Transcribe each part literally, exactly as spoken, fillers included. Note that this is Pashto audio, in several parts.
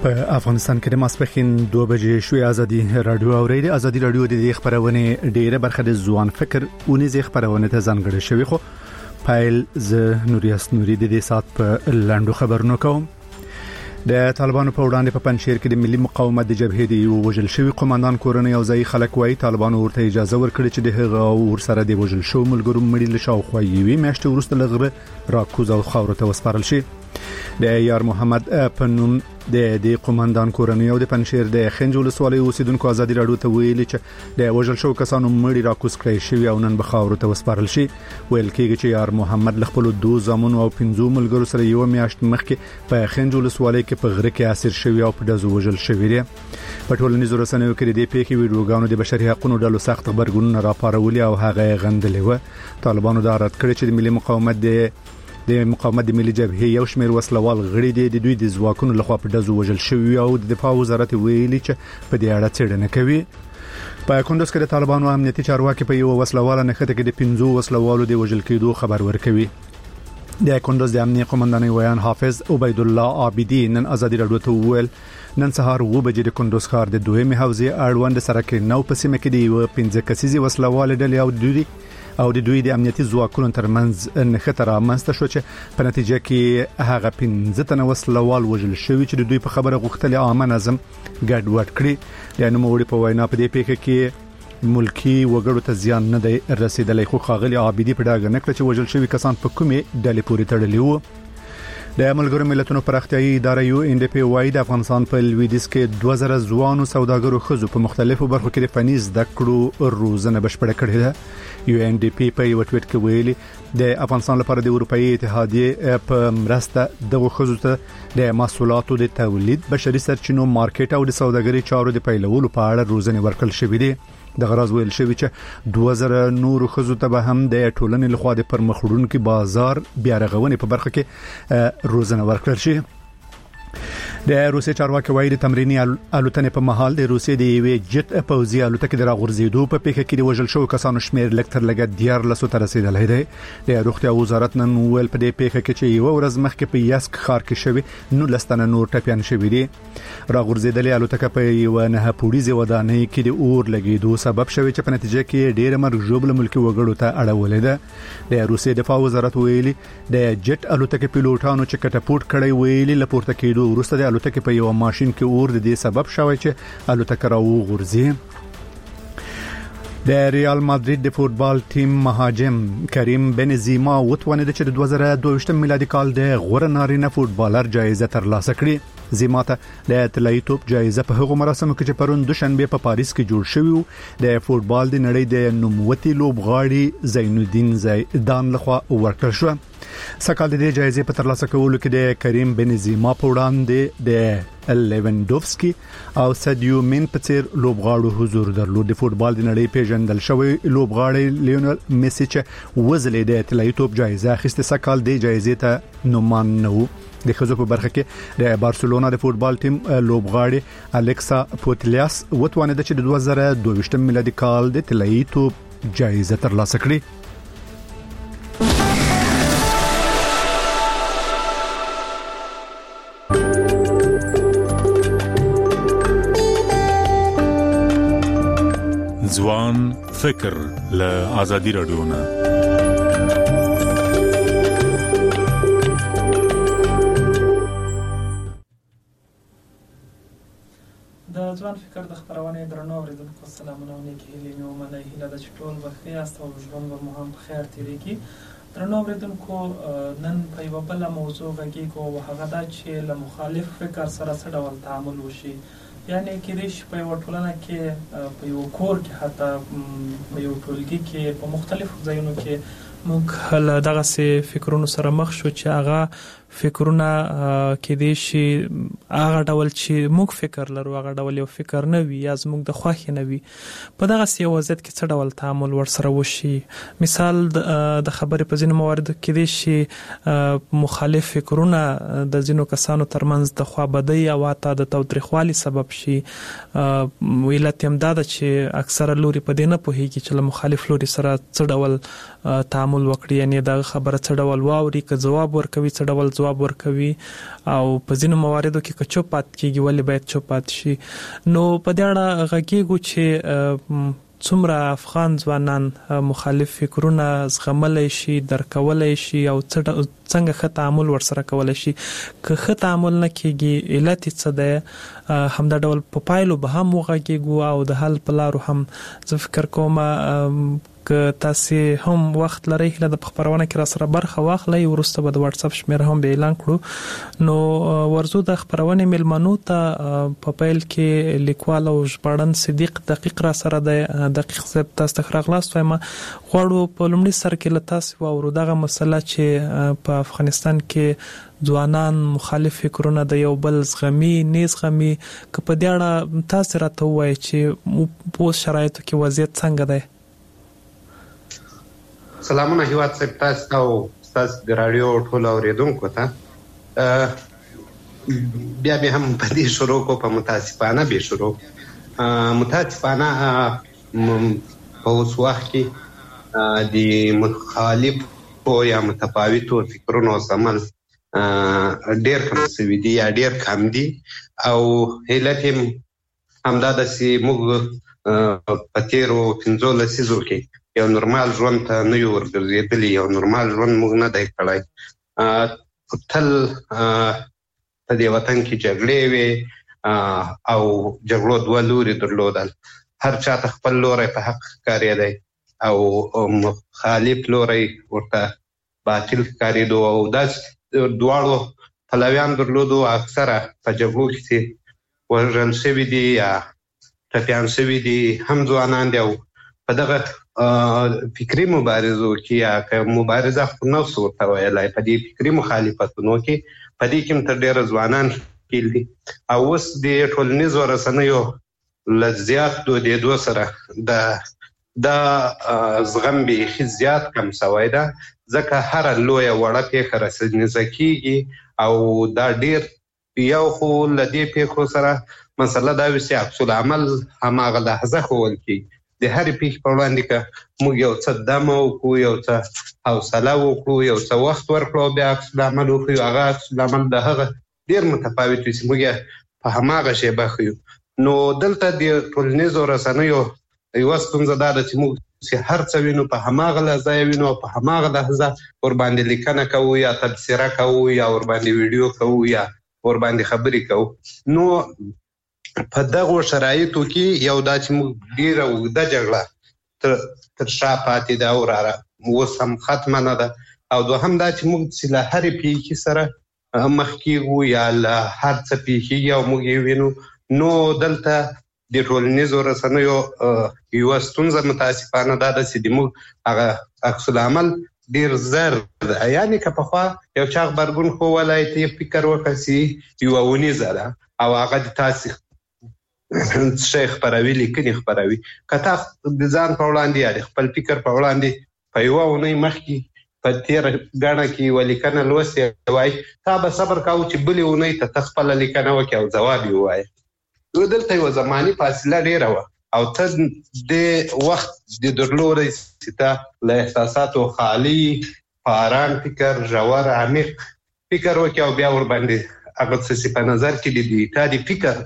په افغانستان کې د ماسپښین دوه بجې شوې ازادي رادیو اوریدي. ازادي رادیو د دې خبرونه ډیره برخه د ځوان فکر اونې زی خبرونه ته ځانګړې شوی. خو پایل ز نوریاس نوري د دې سات په لاندو خبرونه کوم. د طالبانو په وړاندې په پنځشیر کې د ملي مقاومت د جبهې د یو وجل شوی قومندان کورنۍ او ځای خلک وایي طالبانو ورته اجازه ورکړه چې د هغه ور سره د وجل شو ملګرو مړي له شاوخوا یوي میاشتې وروسته لغره راکوز او خاور ته وسپارل شي. د یار محمد پنوم د د قومندان کورنۍ او د پنځشیر د خنجول سوالي اوسیدونکو ازادي رادیو ته ویلي چې د وجل شو کسانو مړي راکوز کړی شوی او نن به خاور ته وسپارل شي. ویل کېږي چې یار محمد له خپل دوه زامن او پنځو ملګرو سره یو میاشت مخکې په خنجول سوالي کې په غره کې اسیر شوی او په دزو وجل شوی دی. په ټولنیزو رسنیو کې د پیښې ویډیوګانو د بشري حقوقو ډلو سخت خبرګونونه راپارولي او هغه غندلې و. طالبانو دا رد کړی چې د ملي مقاومت د د مقاومت د ملي جبهې یو شمېر وسلوال غړي دي د دوی د ځواکونو لخوا په دزو وجل شوی او د دفاع وزارت ویلي چې په دې اړه څېړنه کوي. په کندوز کې د طالبانو امنیتي چارواکي په یو وسلوال نښته کې د پنځو وسلوالو د وجل کېدو خبر ورکوي. د کندوز د امنیتي قومندان ویان حافظ عبید الله عابدی نن ازادي رادیو ته ویل نن سهار و بجې د کندوز ښار د دویمه حوزې اړوند سرک نو په سیمه کې د یو پنځه کسیزي وسلوال ډلې او د دوی او د دوی د امنیتي ځواکونو ترمنځ نښته رامنځته شو چې په نتیجه کې هغه پنځه تنه وسلوال وژل شوی چې د دوی په خبره غوښتل عامه نظم ګډوډ کړي. د نوموړي په وینا په دې پیښه کې ملکی وګړو ته زیان نه دی رسیدلی. خو ښاغلي عابدی په ډاګه نکړه چې وژل شوی کسان په کومه ډلې پورې تړلي وو. د ملګرو ملتونو پراختیايي اداره یو ان ډي پی وايي د افغانستان په لویدیځ کې دوه زره ځوانو سوداګرو خزو په مختلفو برخو کې د فني زده کړو روزنه بشپړه کړې ده. یو ان ډي پی په یو ټویټ کې ویلي د افغانستان لپاره د اروپאי اتحادیه په مرسته دغه خزو ته د محصولاتو د تولید بشري سرچینو مارکیټ او د سوداګرۍ چارو د پیلولو په اړه روزنه ورکړل شوې ده. د غراز ویل شوی چې دوه زره نور خزو ته به هم د ټولنې لخوا د پرمخوړونکو بازار بیا رغونې په برخه کې روزنه ورکړل شي. د روسي چارواکي وایي د تمرینی الوتنې په محل د روسي د یوې جټ پوځي الوتکې د راغورځېدو په پیښه کې د وژل شوو کسانو شمېر لږ تر لږه دیار لسو ته رسیدلی دی. د روغتیا وزارت نن ویل په دې پیښه کې چې یو ورځ مخکې په یاسک ښار کې شوی نو لستنه نور ټپيان شوی دي. راغورځېدلې الوتکه په یو نه پولیسي ودانۍ کې د اور لګېدو سبب شوی چې په نتیجه کې ډېر مرګ ژوبل ملکی وګړو ته اړولې ده. د روسي دفاع وزارت ویلي د جټ الوتکې پیلوټانو چې کټاپوټ کړی ویلي لپورته کېدو وروسته د الوتکې په یو ماشين کې اور د دې سبب شوی چې الوتکه راوغورځي. د ریال مادرید د فوتبال ټیم مهاجم کریم بنزیما وتوانید چې د دوه زره دوه ویشت میلادي کال د غوره نارینه فوتبالر جایزه ترلاسه کړي. زیما ته د طلایي توپ جایزه په هغو مراسمو کې چې پرون دوشنبه په پاریس کې جوړ شوی د فوتبال د نړۍ د نوموتي لوبغاړي زین الدین زیدان لخوا ورکړل شو. سکهال د دې جایزې په ترلاسه کولو کې د کریم بنزیما په وړاندې د لیوانډوفسکي او سادیو مین په څیر لوبغاړو حضور درلود. د فوتبال د نړۍ پیژندل شوی لوبغاړی لیونل میسی چې وزلې د طلایي توپ جایزه اخیسته سکهال د جایزې ته نومان نه وو. د خزو په برخه کې د بارسلونا د فوتبال ټیم لوبغاړي الکسا پوتلیاس وتوانید چې د دوه زره دوه ویشت میلادي کال د طلایي توپ جایزه ترلاسه کړي. ځوان فکر له ازادي رادیو نه د ځوان فکر د خبرونه درنو اوریدونکو سلامونه او نیکی هیلې مې ومنه. هیله ده چې ټول بخیر یاست او ژوند به مو هم په خیر تیریږي. درنو اوریدونکو نن په یوه بله موضوع غږیږو او هغه دا چې له مخالف فکر سره څه ډول تعامل وشي. یعنی کېدای شي په یوه ټولنه کې په یو کور کې حتی په یو ټولګي کې په مختلفو ځایونو کې موږ له دغسې فکرونو سره مخ شو چې هغه فکرونه کېدای شي هغه ډول چې موږ فکر لرو هغه ډول یو فکر نه وي یا زموږ د خوښې نه وي. په دغسې یو وضعیت کې څه ډول تعامل ورسره وشي. مثال د خبرې په ځینو مواردو کېدای شي مخالف فکرونه د ځینو کسانو ترمنځ د خواهبدۍ او حتی د تاوتریخوالي سبب شي. علت یې همدا ده چې اکثره لوري په دې نه پوهېږي چې له مخالف لوري سره څه ډول تعامل تعامل وکړي، یعنی دا خبره څه ډول واوري، که جواب ورکوي څه ډول جواب ورکوي، او په ځینو مواردو کې که چوپ پات کېږي ولې باید چوپ پات شي. نو په دې اړه غږیږو چې څومره افغان ځوانان مخالف فکرونه زغملی شي، درکولی شي، او څنګه ښه تعامل ورسره کولی شي. که ښه تعامل نه کېږي علت یې څه دی، همدا ډول په پایلو به هم وغږیږو او د حل په لارو هم. زه فکر کوم که تاسې هم وخت لرئ هیله ده په خپرونه کې را سره برخه واخلئ، وروسته به د واټساپ شمېره هم به اعلان کړو. نو ورځو د خپرونې میلمنو ته په پیل کې لیکوال او ژباړن صدیق دقیق را سره دی. دقیق صاحب تاسو ته ښه راغلاست وایم. غواړو په لومړي سر کې له تاسې واورو دغه مسله چې په افغانستان کې ځوانان مخالف فکرونه د یو بل زغمي نه زغمي، که په دې اړه تاسې راته ووایئ چې په اوس شرایطو کې وضعیت څنګه دی. سلامونه هیواد صاحب، تاسو او تاسو د راډیو ټول اوریدونکو ته. بیا به هم په دې شروع کو په متاسفانه به شروع متاسفانه په اوس وخت کې د مخالف او یا متفاوتو فکرونو سمل ډېر کم شوي دي یا ډېر کم دي، او علت یې همدا ده چې موږ په تېرو پنځو لسیزو کې یو نورمال ژوند ته نه یو ورګرځېدلي، یو نورمال ژوند موږ نه دی کړی. تل په دې وطن کې جګړې وې او جګړو دوه لوري درلودل. هر چا ته خپل لوری په حق ښکارېدی او مخالف لوری ورته باطل ښکارېدو، او داسې دواړو پلویان درلودو. اکثره په جګړو کې چې وژل شوي دي یا ټپیان شوي دي هم ځوانان دي، او په دغه فکري مبارزو کې یا که مبارزه خپل نفس ورته ویلی، په دې فکري مخالفتونو کې په دې کې هم تر ډېره ځوانان ښکیل دي. او اوس د ټولنیزو رسنیو له زیات دودېدو سره د دا زغم بیخي زیات کم شوی ده، ځکه هره لویه وړه پیښه رسنیزه کېږي، او دا ډېر یو خو له دې پیښو سره مسله دا وي چې عکس العمل هماغه لحظه ښوول کېږي. د هرې پیښې په وړاندې که موږ یو څه دمه وکړو، یو څه حوصله وکړو، یو څه وخت ورکړو او بیا عکس العمل وښیو، هغه عکس العمل د هغه ډېر متفاوت وي چې موږ یې په هماغه شیبه ښیو. نو دلته د ټولنیزو رسنیو یوه ستونزه دا ده چې موږ چې هر څه وینو په هماغه لحظه یې وینو، او په هماغه لحظه ورباندې لیکنه کوو یا تبصره کوو یا ورباندې ویډیو کوو یا ورباندې خبرې کوو. نو په دغو شرایطو کې یو دا چې موږ ډېره اوږده جګړه تر شا پاتې ده او را اوس هم ختمه نه ده، او دوهم دا چې موږ چې له هرې پیښې سره مخ کېږو یا له هر څه پیښېږي او موږ یې وینو. نو دلته د ټولنیزو رسنیو یوه ستونزه متاسفانه دا ده چې زموږ هغه عکس العمل ډېر زر ده. یعنې که پخوا یو چا غبرګون ښوولی ته یې فکر وکړه چې یوه اونیزه ده او هغه د تاسې شی خپروي، لیکنې خپروي، که تا د ځان په وړاندې یا د خپل فکر په وړاندې په یوه اونۍ مخکې په تېره ګڼه کې یوه لیکنه لوستې وای، تا به صبر کوو چې بلې اونۍ ته ته خپله لیکنه وکړې او ځواب یې ووایې. دلته یوه زماني فاصله ډېره وه، او ته د وخت د درلودی چې ته له احساساتو خالي په آرام فکر، ژور عمیق فکر وکړې او بیا ورباندې هغه څه چې په نظر کې دي تا د فکر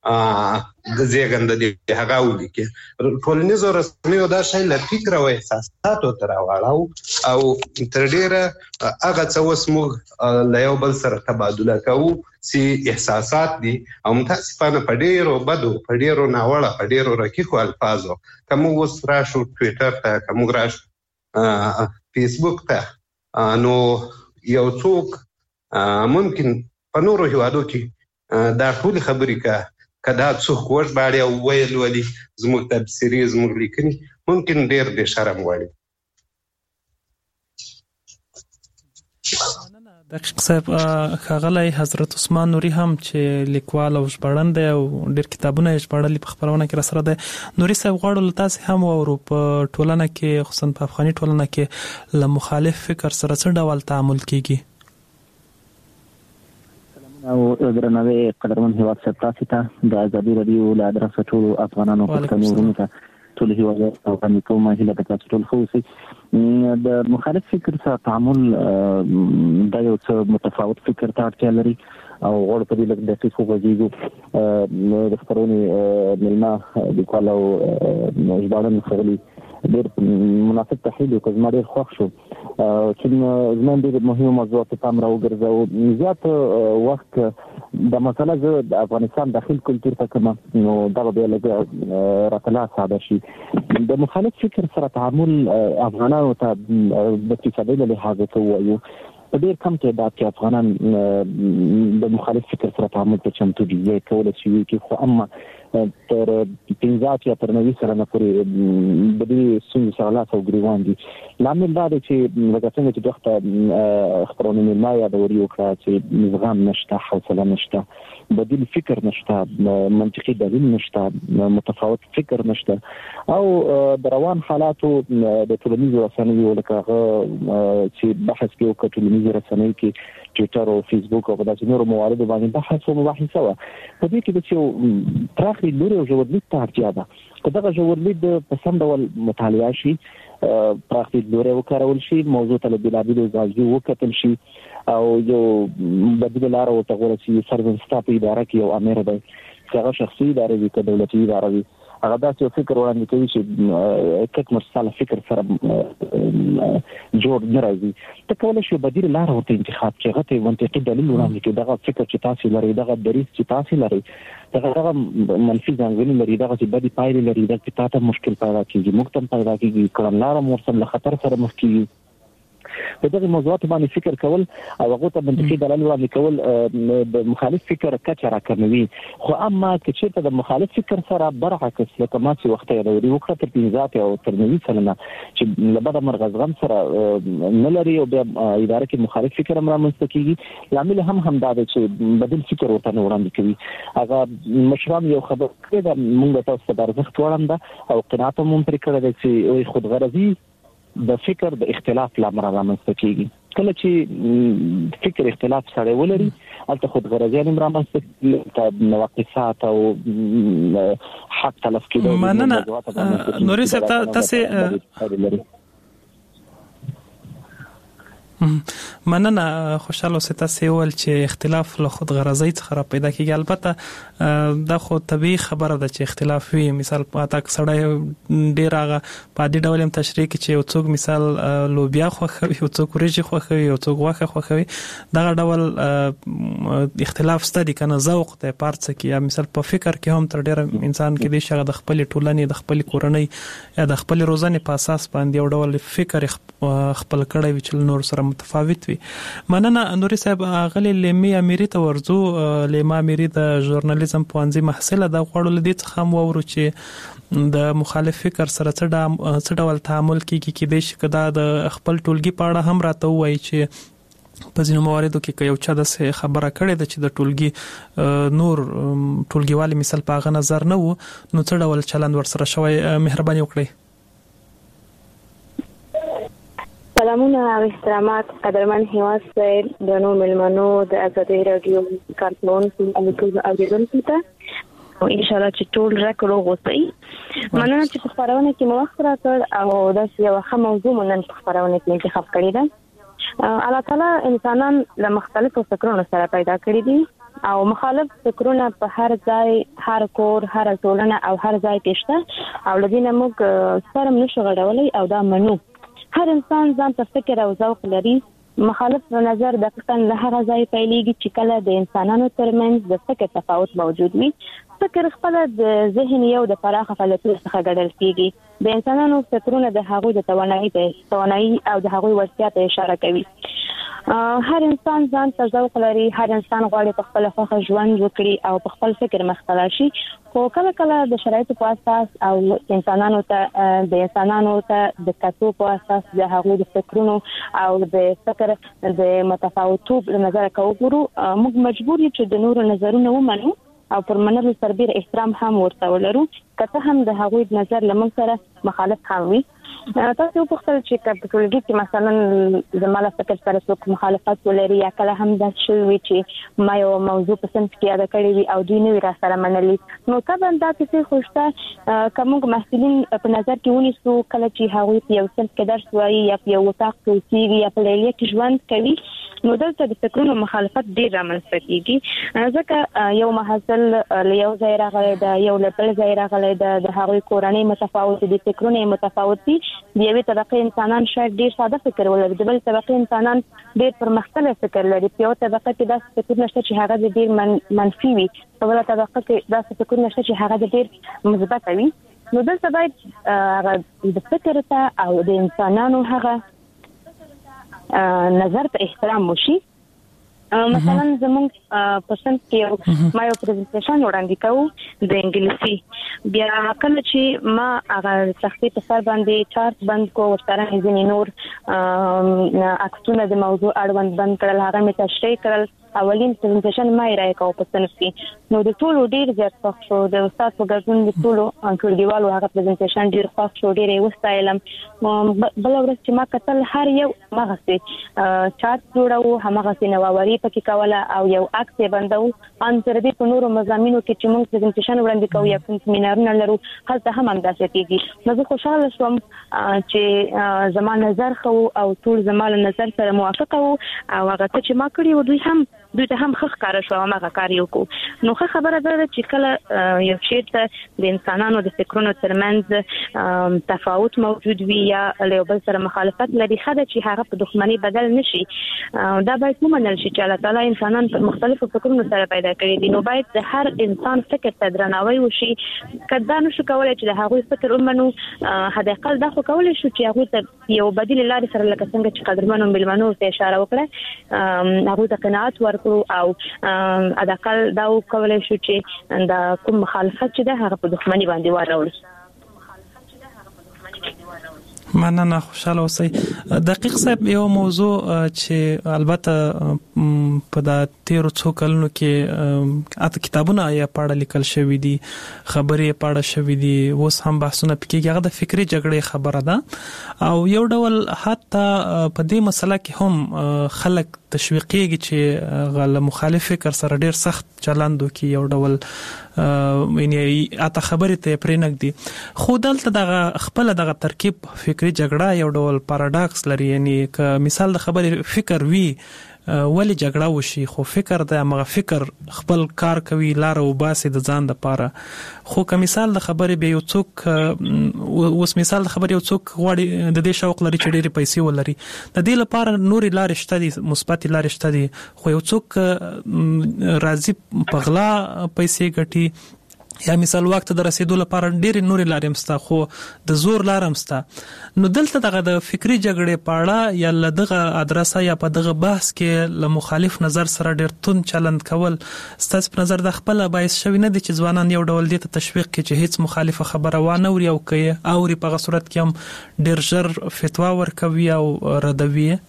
د زیږنده دی هغه ولیکې. ټولنیزو رسنیو دا شی له فکر او احساساتو ته راواړو، او تر ډېره هغه څه اوس موږ له یو بل سره تبادله کوو چې احساسات دي، او متاسفانه په ډېرو بدو، په ډېرو ناوړه، په ډېرو رقیقو الفاظو. که موږ اوس راشو ټویټر ته، که موږ راشو فیسبوک ته، نو یو څوک ممکن په نورو هیوادو کې دا ټولې خبرې که که دا څوک وژباړي او ویل ولي زموږ تبصرې، زموږ لیکنې ممکن ډېر د شرم غواړي. دقیق صاحب، ښاغلی حضرت عثمان نوري هم چې لیکوال او ژباړن دی او ډېر کتابونه یې ژباړلي په خپرونه کې راسره دی. نوري صاحب، غواړو له تاسې هم واورو په ټولنه کې، خصوصا په افغاني ټولنه کې له مخالف فکر سره څه ډول تعامل کیږي؟ او درناوی قدرمن هیواد صاحب، تاسو ته د ازادي راډیو له ادرسه ټولو افغانانو پښتنو ورونو ته ټول هیواد او کوم هیله د تاسو ټول خو سي د مخالف فکر سره تعامل د یو څه متفاوت فکر ته اړتیا لري او غوړ په دې لږ د څه وګورئ د خبرونې ملما د کولو ژباړن خغلي ډېر مناسب تحلیل وکړ زما ډېر خوښ شو چې زموږ ډېر مهمه موضوع ته پام راوګرځو زیات وخت د مسله زه د افغانستان داخل کلتور ته کوم نو دا به لږ راته ساده شي د مخالف فکر سره تعامل افغانانو ته د اقتصادي له لحاظه ته وایو په ډېر کم تعداد کې افغانان د مخالف فکر سره تعامل ته چمتو دي یا کولای شي چې خو اما تر پنځه یا تر نوي سره نه پورې د دې څنګه سره لاس او ګریوان دي لامل دا دی چې لکه څنګه چې دغه خبرونه مې ما یادوري وکړه چې نظام نشته حوصله نشته بدیل فکر نشته منطقي دلیل نشته متفاوت فکر نشته او د روان حالاتو د ټولنیزو رسنیو لکه چې بحث کې وکړو ټولنیزو رسنیو کې ټویټر او فیسبوک او داسې نورو مواردو باندې بحث او مباحثه وه په دې کې د څو پراخې لوري او ژورلید ته اړتیا ده که دغه ژورلید په سم ډول مطالعه شي پراخې لوري وکارول شي موضوع ته له بېلابېلو زاویو وکتل شي او یو بدیله لاره ورته غوره شي فرضاً ستا په اداره کې یو امیر دی که هغه شخصي اداره وي که دولتي اداره وي هغه داسې یو فکر وړاندې کوي چې کټ مرساله فکر سره جوړ نه راځي ته کولی شي بدیل لاره ورته انتخاب کړي هغه ته منطقي دلیل وړاندې کړي دغه فکر چې تاسې لرئ دغه دریځ چې تاسې لرئ دغه دغه منفي ځانګړنې لري دغه چې بدې پایلې لري دغه چې تا ته مشکل پیدا کېږي موږ ته هم پیدا کېږي کړنلاره مو ورسره له خطر سره مخ کېږي په دغه موضوعاتو باندې فکر کول او هغه ته منطقي دلایل وړاندې کول د مخالف فکر کچه راکموي خو اما که چېرته د مخالف فکر سره برعکس لکه ما چې وخت یادوري وکړه تر پنځه او تر نوي سلنه چې له بده مرغه زغم سره نه لري او بیا اداره کې مخالف فکر هم رامنځته کېږي لامل هم همدا دی چې بدیل فکر ورته نه وړاندې کوي هغه مشران یو خبر کړی ده موږ تاسو ته د ارزښت وړاندې ده او قناعت هم پرې کړی دی چې خودغرضي د فکر د اختلاف لامل رامنځته کېږي کله چې فکر اختلاف سره ولري البته خودغرضي هم رامنځته کېږي نواقصات او حق تلف کېدو مننه نوري صاحب تاسو مننه خوشاله اوسئ تاسو ول چې اختلاف له خود غرضی څخه را پیدا کیږي البته دا خو طبيعي خبره ده چې اختلاف وي مثال پاته سړی ډیر هغه په دې ډول هم تشریح کوي چې یو څوک مثال لوبیا خوښوي یو څوک وريجي خوښوي یو څوک غوښه خوښوي دا ډول اختلاف ستدي کنه ذوق ته پارڅ کی یا مثال په فکر کې هم تر ډیر انسان کې د شغه د خپل ټولنې د خپل کورنۍ یا د خپل روزانه په اساس باندې یو ډول فکر خپل کړی وي چې نور سره متفاوت وي مننه نوري صاحب غلي لمی اميري ته ورزو لمی اميري د ژورنالیزم پوهنځي محصله د غوړل دي څخه مو ورو چې د مخالف فکر سره څه ډول تعامل کیږي کې د شکدا د خپل ټولګي پاړه هم راته وایي چې په ځینو مواردو کې یو چا د خبره کړې ده چې د ټولګي نور ټولګیوالي مثال په غو نظر نه وو نو څه ډول چلند ورسره شوی مهرباني وکړئ سلامونه او احترامات قدرمن هیواد صاحب د نو ملمنو د ازادي رادیو کارتونکو او ټول اوریدونکو ته او ان شاء الله چې ټول راکړو غوسئ مننه چې په خبرونه کې مو وخت راکړ او دا یو ښه موضوع مونږ په خبرونه کې انتخاب کړی ده الله تعالی انسانان له مختلفو فکرونو سره پیدا کړی دي او مخالف فکرونه په هر ځای هر کور هر ټولنه او هر ځای کې شته او لدينا موږ سره نشو غړولای او دا منو هر انسان ځان ته فکر او ذوق لري مخالف نظر دقیقاً له هغه ځای پیلېږي چې کله د انسانانو ترمنځ د فکر تفاوت موجود وي فکر خپل د ذهن یو د پراخه فعالیتونو څخه ګډل کېږي د انسانانو فکرونه د هغوی د توانایي توانایي او د هغوی وړتیا ته اشاره کوي هر انسان ځان ته ذوق لري هر انسان غواړي په خپل خوښه ژوند وکړي او په خپل فکر مخته شي خو کله کله د شرایطو په اساس او انسانانو ته د انسانانو ته د کتو په اساس د هغوی د فکرونو او د فکر د متفاوتوب نظر کوو موږ مجبور یو چې د نورو نظرونه ومنو او پر منلو سربېره احترام هم ورته ولرو کته هم د هغوی نظر لمن سره مخالف هم وي. تاسو په خپل چې کپټولوژي کې مثلا زماله فکر سره څوک مخالفت ولري یا کله هم د شوی چې ما یو موضوع په سم کې ادا کړی وي او دوی نه را سره منلي، نو طبعا دا څه خوشته کوم محصلین په نظر کې ونیسو کله چې هغوی په یو سم کې درس وایي یا په یو وطاق کې اوسېږي یا په لیلیه کې ژوند کوي، نو دلته د فکرونو مخالفت ډیر رامنځته کیږي. ځکه یو محصل له یو ځای راغلی دا یو له بل ځای راغلی دا د هغوی کورنۍ متفاوت دي، فکرونه متفاوت دي. د یوې طبقې انسانان شاید ډیر ساده فکر ولري، د بل طبقې انسانان ډیر پرمختللی فکر لري. په یو طبقه کې داسې فکر نشته چې هغه ډیر من منفي وي، په بله طبقه کې داسې فکر نشته چې هغه ډیر مثبت وي. نو دلته باید هغه د فکر ته او د انسانانو هغه نظر ته احترام وشي. مثلا زمونږ په سند کې ما یو پریزنټیشن وړاندې کوو د انګلیسي، بیا کله چې ما هغه تختې په سر باندې چارت بند کو ورسره ځینې نور عکسونه د موضوع اړوند بند کړل، هغه مې تشریح کړل. اولین پریزنټیشن ما یې راکاو په سند کې، نو د ټولو ډیر زیات خوښ شو. د استاد په ګډون د ټولو ټولګیوالو هغه پریزنټیشن ډیر خوښ شو، ډیر یې وستایلم. بل ورځ چې ما کتل هر یو هغسې چارت جوړو، هماغسې نوآوري پکې کوله او یو عکس یې بندو. ان تر دې په نورو مضامینو کې چې موږ پریزنټیشن وړاندې کوو یا کوم سیمینارونه لرو هلته هم همداسې کېږي. نو زه خوشحاله شوم چې زما نظر خو او ټول زما له نظر سره موافقه وو او هغه څه چې ما کړي وو دوی هم دوی ته هم ښه ښکاره شو او هغه کار یې وکړو. نو ښه خبره دا ده چې کله یو چېرته د انسانانو د فکرونو ترمنځ تفاوت موجود وي یا له یو بل سره مخالفت لري، ښه ده چې هغه په دښمنۍ بدل نشي. دا باید ومنل شي چې الله تعالی انسانان په مختلفو فکرونو سره پیدا کړي دي، نو باید د هر انسان فکر ته درناوی وشي. که دا نشو کولی چې د هغوی فکر ومنو، حداقل دا خو کولی شو چې هغوی ته یو بدیل لارې سره لکه څنګه چې قدرمنو مېلمنو ته اشاره وکړه، هغوی ته قناعت ورکړو او حداقل دا وکولی شو چې دا کوم مخالفت چې ده هغه په دښمنۍ باندې واړوي. مننه، خوشاله اوسئ. دقیق صاحب، یو موضوع چې البته په د تیرو څو کلونو کې اته کتابونه یا پاړه لیکل شوی دي، خبرې پاړه شوی دي، اوس هم بحثونه پکې، هغه د فکری جګړې خبره ده او یو ډول حتی په دې مسله کې هم خلک تشویقيږي چې غل مخالف فکر سره ډیر سخت چلند وکړي، یو ډول یعنی اته خبرې ته پرېنګ دي. خو دلته دغه خپل دغه ترکیب فکری جګړه یو ډول پاراډاکس لري، یعنی که مثال د خبرې فکر وی ولی جګړه وشي، خو فکر د هغه فکر خپل کار کوي، لار او باسي د ځان د پاره. خو که مثال د خبرې به یو څوک اوس مثال د خبرې یو څوک غواړي د دې شوق لري چې ډېرې پیسې ولري، د دې لپاره نورې لارې شته دي، مثبت لارې شته دي، خو یو څوک راضي په غلا پیسې ګټي یا مثال وخت د رسیدو لپاره ډېرې نورې لارې هم شته، خو د زور لار هم شته. نو دلته دغه د فکري جګړې په اړه یا له دغه ادرسه یا په دغه بحث کې له مخالف نظر سره ډېر توند چلند کول ستاسو په نظر د خپله باعث شوي نه دي چې ځوانان یو ډول دې ته تشویق کړي چې هیڅ مخالفه خبره وانه اوري او که یې اوري په هغه صورت کې هم ډېر ژر فتوا ورکوي او ردوي یې؟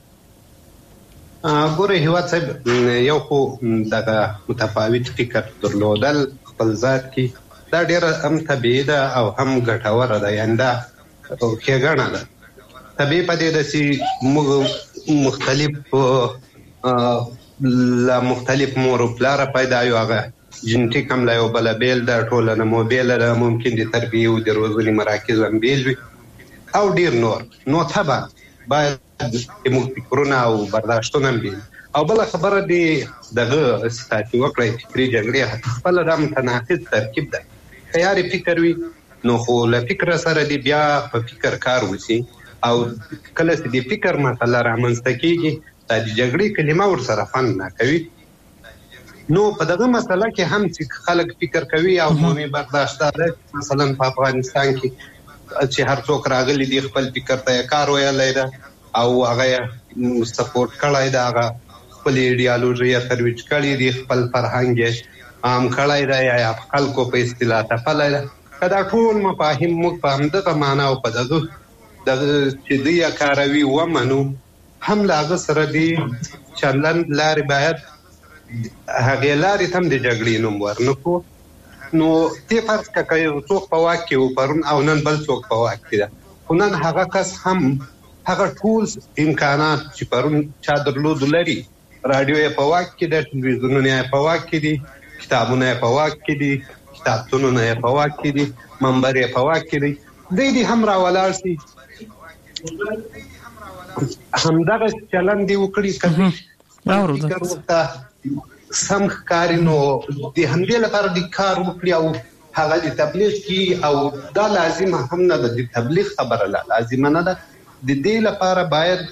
ګوره هیواد صاحب، یو خو دغه متفاوت فکر درلودل خپل ذات کې دا ډیره هم طبیعي ده او هم ګټوره ده، یعنې دا ښېګڼه ده. طبیعي پدې ده چې موږ مختلف له مختلف مور و پلاره پیدا یو، هغه جنټیک هم له یو بله بیل ده، ټولنه مو بیله ده، ممکن د تربیې او د روزنې مراکز هم بیل وي او ډیر نور. نو طبعا باید موږ فکرونه او برداشتونه هم بیل. او بله خبره دی دغه ستاتي وکړئ فکري جګړې خپله دا متناقض ترکیب ده. که یارې فکر وي نو خو له فکر سره دی بیا په فکر کار وشي او کله چې د فکر مسله رامنځته کېږي دا د جګړې کلمه ورسره خوند نه کوي. نو په دغه مسله کې هم چې خلک فکر کوي او عمومي برداشت ده، مثلا په افغانستان کې چې هر څوک راغلی دی خپل فکر ته کار ویلی ده او هغه سپورټ کړی ده، هغه خپل ایډیالوژي یې ترویج کړي دي، خپل فرهنګ یې عام کړی دی یا خلکو په اصطلاح تپلی ده. که دا ټول مفاهیم موږ په همدغه معنا او په دغه چې دوی یې کاروي ومنو، هم له هغه سره دي چلند لارې باید هغې لارې ته هم د جګړې نوم ورنکړو نو ته فرض کړه یو څوک په واک کې و پرون او نن بل څوک په واک کې ده خو نن هغه کس هم هغه ټول امکانات چې پرون چا درلود لري رادیو یې په واک کې ده ټلویزیونونه یې په واک کې دي کتابونه یې په واک کې دي کتابتونونه یې په واک کې دي منبر یې په واک کې دی دوی دې هم راولاړ شي همدغه چلند دی وکړي کړي فکر ورته سم ښکاري نو د همدې لپاره د کار وکړي او هغه د تبلیغ کې او دا لازمه هم نه ده د تبلیغ خبره لا لازمه نه ده د دې لپاره باید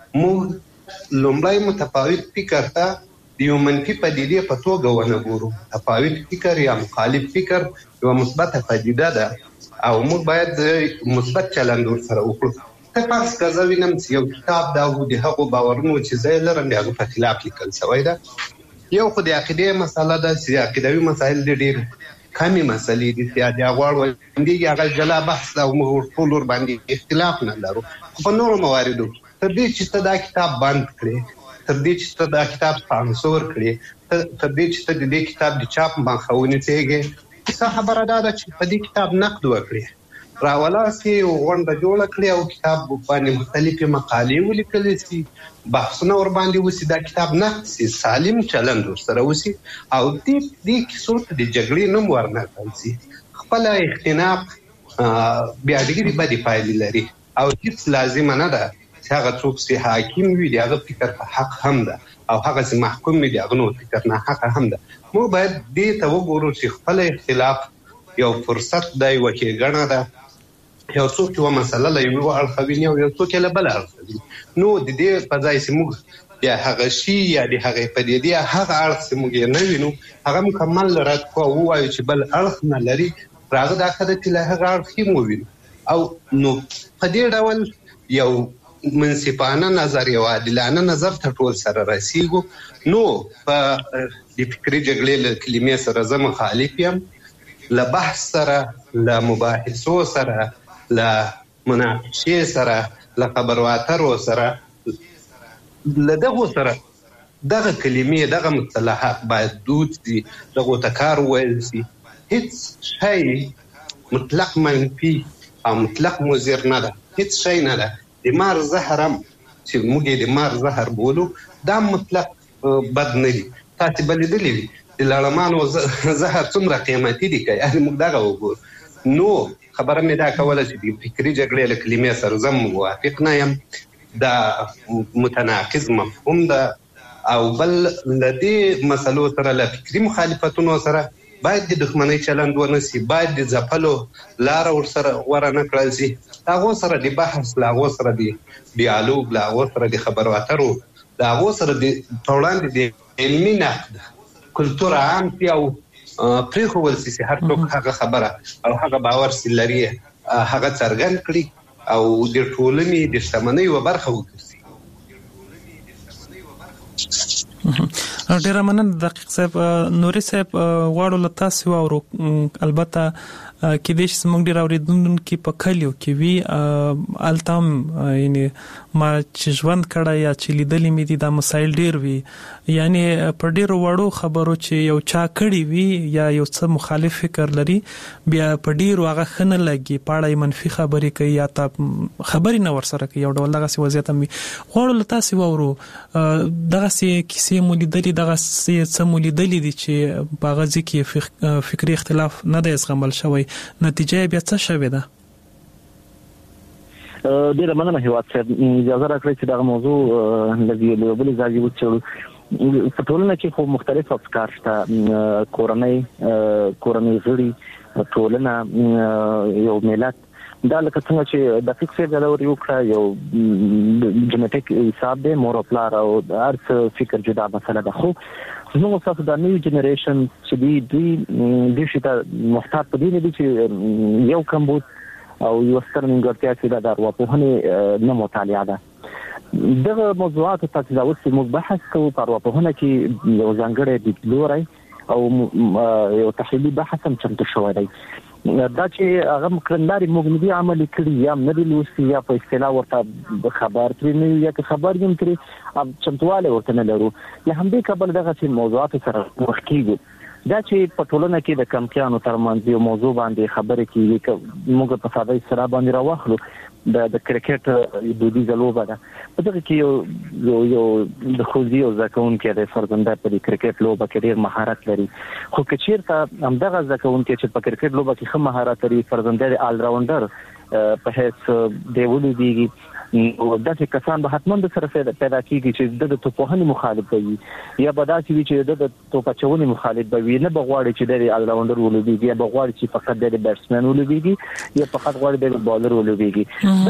موږ لومړی متفاوت فکر ته د یو منفي پدیدې په توګه ونه ګورو. تفاوت فکر یا مخالف فکر یوه مثبته پدیده ده او موږ باید مثبت چلند ورسره وکړو. ته فرض کړه زه وینم چې یو کتاب دا و د هغو باورونو چې زه یې لرم د هغو په خلاف لیکل شوی ده. یو خو د عقیدې مسله ده چې عقیدوي مسایل دي ډېر کمې مسلې دي چې د هغو اړوندېږي هغه جلا بحث ده او موږ ټول ورباندې اختلاف نه لرو. خو په نورو مواردو تر دې چې ته دا کتاب بند کړې تر دې چې ته دا کتاب سانسور کړې تر دې چې ته د دې کتاب د چاپ مخه ونیسېږې څه خبره دا ده چې په دې کتاب نقد وکړې راولاړ سي غونډه جوړه کړې او کتاب باندې مختلفې مقالې ولیکلې سي بحثونه ورباندې وسي دا کتاب نقد سي سالم چلند ورسره وسي او دې دې کیسو ته د جګړې نوم ورنه کړل سي. خپله اختناق بیا ډېرې بدې پایلې لري او هیڅ لازمه نه ده چې هغه څوک چې حاکم وي د هغه فکر په حق هم ده او هغه چې محکوم وي د هغه نو فکر نه حق هم ده. موږ باید دې ته وګورو چې خپل اختلاف یو فرصت دی یوه ښېګڼه ده یو څوک یوه مسله له یوه اړخه ویني او یو څوک یې له بله اړخه ویني نو د دې په ځای چې موږ بیا هغه شي یا د هغې پدیدې هغه اړخ چې موږ یې نه وینو هغه مکمل رد کړو او ووایو چې بل اړخ نه لري راغه دا ښه ده چې له هغه اړخ یې ووینو او نو په دې ډول یو منصفانه نظر یو عادلانه نظر ته ټول سره رسیږو. نو په د فکري جګړې له کلمې سره زه مخالف یم له بحث سره له مباحثو سره له مناقشې سره له خبرو اترو سره له دغو سره دغه کلمې دغه مصطلحات باید دود سي دغو ته کار وویل سي. هیڅ شی مطلق منفي او مطلق مضر نه ده هیڅ شی نه ده. د مار زهر هم چې موږ یې د مار زهر بولو دا مطلق بد نه دي. تاسې به لیدلي وي د لړمانو زهر څومره قیمتي دي که یعنې موږ دغه وګورو. نو خبره مې دا کوله چې د فکري جګړې له کلمې سره زه موافق نه یم دا متناقض مفهوم ده او بل له دې مسلو سره له فکري مخالفتونو سره باید د دښمنۍ چلند ونه سي باید د ځپلو لاره ورسره غوره نه کړل سي له هغو سره د بحث له هغو سره د ډیالوګ له هغو سره د خبرو اترو له هغو سره د په وړاندې د علمي نقد کلتور عام سي او پرېښودل سي چې هر څوک هغه خبره او هغه باور چې لري هغه څرګند کړي او د ټولنې د شتمنۍ یوه برخه وګرځي. ډیره مننه دقیق صاحب. نوري صاحب غواړو له تاسو واورو البته کې د شمږ ډیر اوریدونکو په کلیو کې وی التام یعنی ما چې ژوند کړه یا چې لیدلې مې دي دا مسایل ډیر وی یعنی په ډیرو وړو خبرو چې یو چا کړی وی یا یو څه مخالف فکر لري بیا په ډیرو هغه خنه لګي پاړای منفي خبرې کوي یا تا خبرې نه ورسره کوي یو ډول دغه سی وضعیت هم غواړو له تاسو واورو دغه سی کیسې مو لیدلې دغه سی څه مو لیدلې دي چې په غږ کې فکری اختلاف نه دی زغمل شوی نتیجه بیا څه شوه ده؟ ډیره مننه هیواد صاحب اجازه راکړئ چې دا موضوع لږ له بل ځای وڅېړو. په ټولنه کې خو مختلف افکار شته کورنۍ کورنۍ غړي ټولنه یو ملت دا لکه څنګه چې د فکر څخه لوري وکړه یو جنټیک حساب دی مور او پلار او هر څه فکر جدا مسله ده. خو نو تاسو د نیو جنریشن چې دی دوی د شته محتاط په دې دي چې یو کمبود او یو ستر نیمګړتیا چې د ارواپوهنې نه مطالعه ده دغه موضوعات ته چې اوس موږ بحث کوو په ارواپوهنه کې یو ځانګړی لیدلوری او یو تحلیلي بحث هم چمتو شوی دی دا چې هغه کړنداري موږ نه دي عملي کړي یا نه دي لوستي یا په اصطلاح ورته خبر ترې نه یا که خبر یم ترې چمتواله ورته نه لرو له همدې کبل دغه چې موضوعات سره مخ کېږو دا چې په ټولنه کې د کمپیانو ترمنځ یو موضوع باندې خبرې کیږي موږ په ساده سره باندې راوخلو د د کرکټ دودیزه لوبه ده په دغه کې یو یو د خوځي او ځکون کې د فرزنده په کرکټ لوبه کې ډېر مهارت لري خو کچیرته هم دغه ځکون کې چې په کرکټ لوبه کې خه مهارت لري فرزنده آل راونډر په هیڅ دی ولودي او داسې کسان به حتمن د سره پیدا کیږي چې د توپوهنې مخالف وي یا به داسې وي چې د توپچونې مخالف وي نه بغواړي چې د آل راونډر ولودي یا بغواړي چې فقط د بیټسمن ولودي یا فقط غواړي د بالر ولودي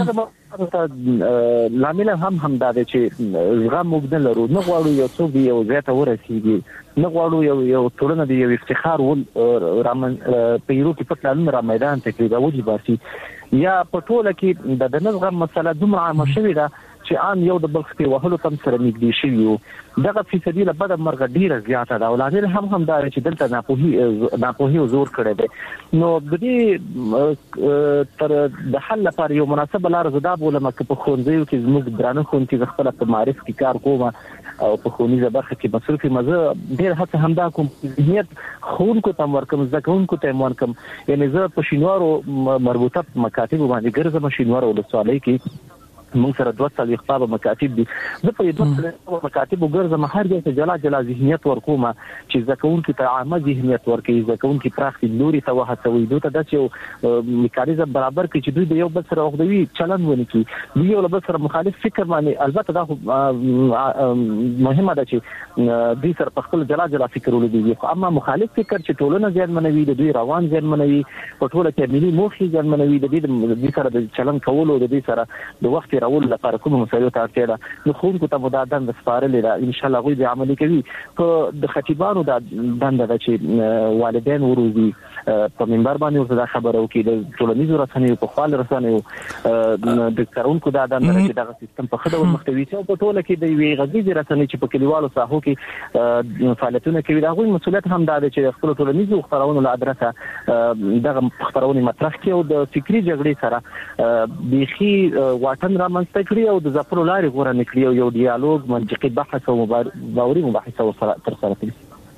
دا لامل هم هم دا چې زغم موږ نه لرو نه غواړو یو څوک یو ځای ته ورسیږي نه غواړو یو یو ټولنه د یو افتخار ول رامن پیرو کې په پلان را میدان ته کې راوځي باسي یا په ټوله کې د دنځغم مسله دومره عامه شوې ده چې ان یو د بل خپل وهلو تم سره نږدې شي یو دغه فیصدي له بده مرګ ډیره زیاته ده ولادل هم هم دا چې دلته ناپوهي ناپوهي زور کړی دی نو د دې تر د حل لپاره یو مناسب لار زده بوله مکه په خونځیو کې زموږ درانه خونتي خپل په معرف کې کار کوم او په خونیزه برخه کې مصرفي مزه ډیر هڅه همدا کوم ذهنیت خونکو تم ورکم ځکهونکو ته ورکم یعنی زه په شینوارو مربوطه مکاتب باندې ګرځم شینوارو د سوالۍ کې موږ سره دوه څلوي خطاب مکاتب دي زه په دوه څلوي مکاتب وګرځم هر ځای ته جلا جلا ذهنیت ورکوم چې ځکهون کې ته عامه ذهنیت ورکوي ځکهون کې پراخ لوري ته وهڅوي دوی ته د چې میکانیزم برابر کړي چې دوی د یو بل سره وغوي چلن ونی کی دوی یو بل سره مخالف فکر باندې البته دا مهمه ده چې دوی سره په خپل جلا جلا فکر ولدي خو اما مخالف فکر چې ټولنه ځان منوي د دوی روان ځان منوي په ټوله کې ملي موخي ځان منوي د دې سره د چلن کولو د دې سره د وخت راول لپاره کوم مسایلو ته اړتیا ده نو خونکو ته مدادن د سپارلې ده ان شاء الله غوي به عملي کوي په د خطیبانو د دنده ده چې والدین وروزي په منبر باندې ورته خبرو کې د ټولنیزو رسنیو په خپل رسنیو د کارونکو د دنده چې دغه سیستم په خدای مختوي او په ټوله کې د وی غږیزي رسنۍ چې په کلیوالو ساحو کې فعالیتونه کوي دا غوي مسولیت هم ده چې خپل ټولنیزو خبرونو له ادرسه دغه خبرونه مطرح کوي او د فکری جګړې سره بيخي واټن را منځته کړی او د ځپلو لارې غوړه نکړي او یو ډیالوګ منطقي بحث او باوري مباحثه سره تر سره کړي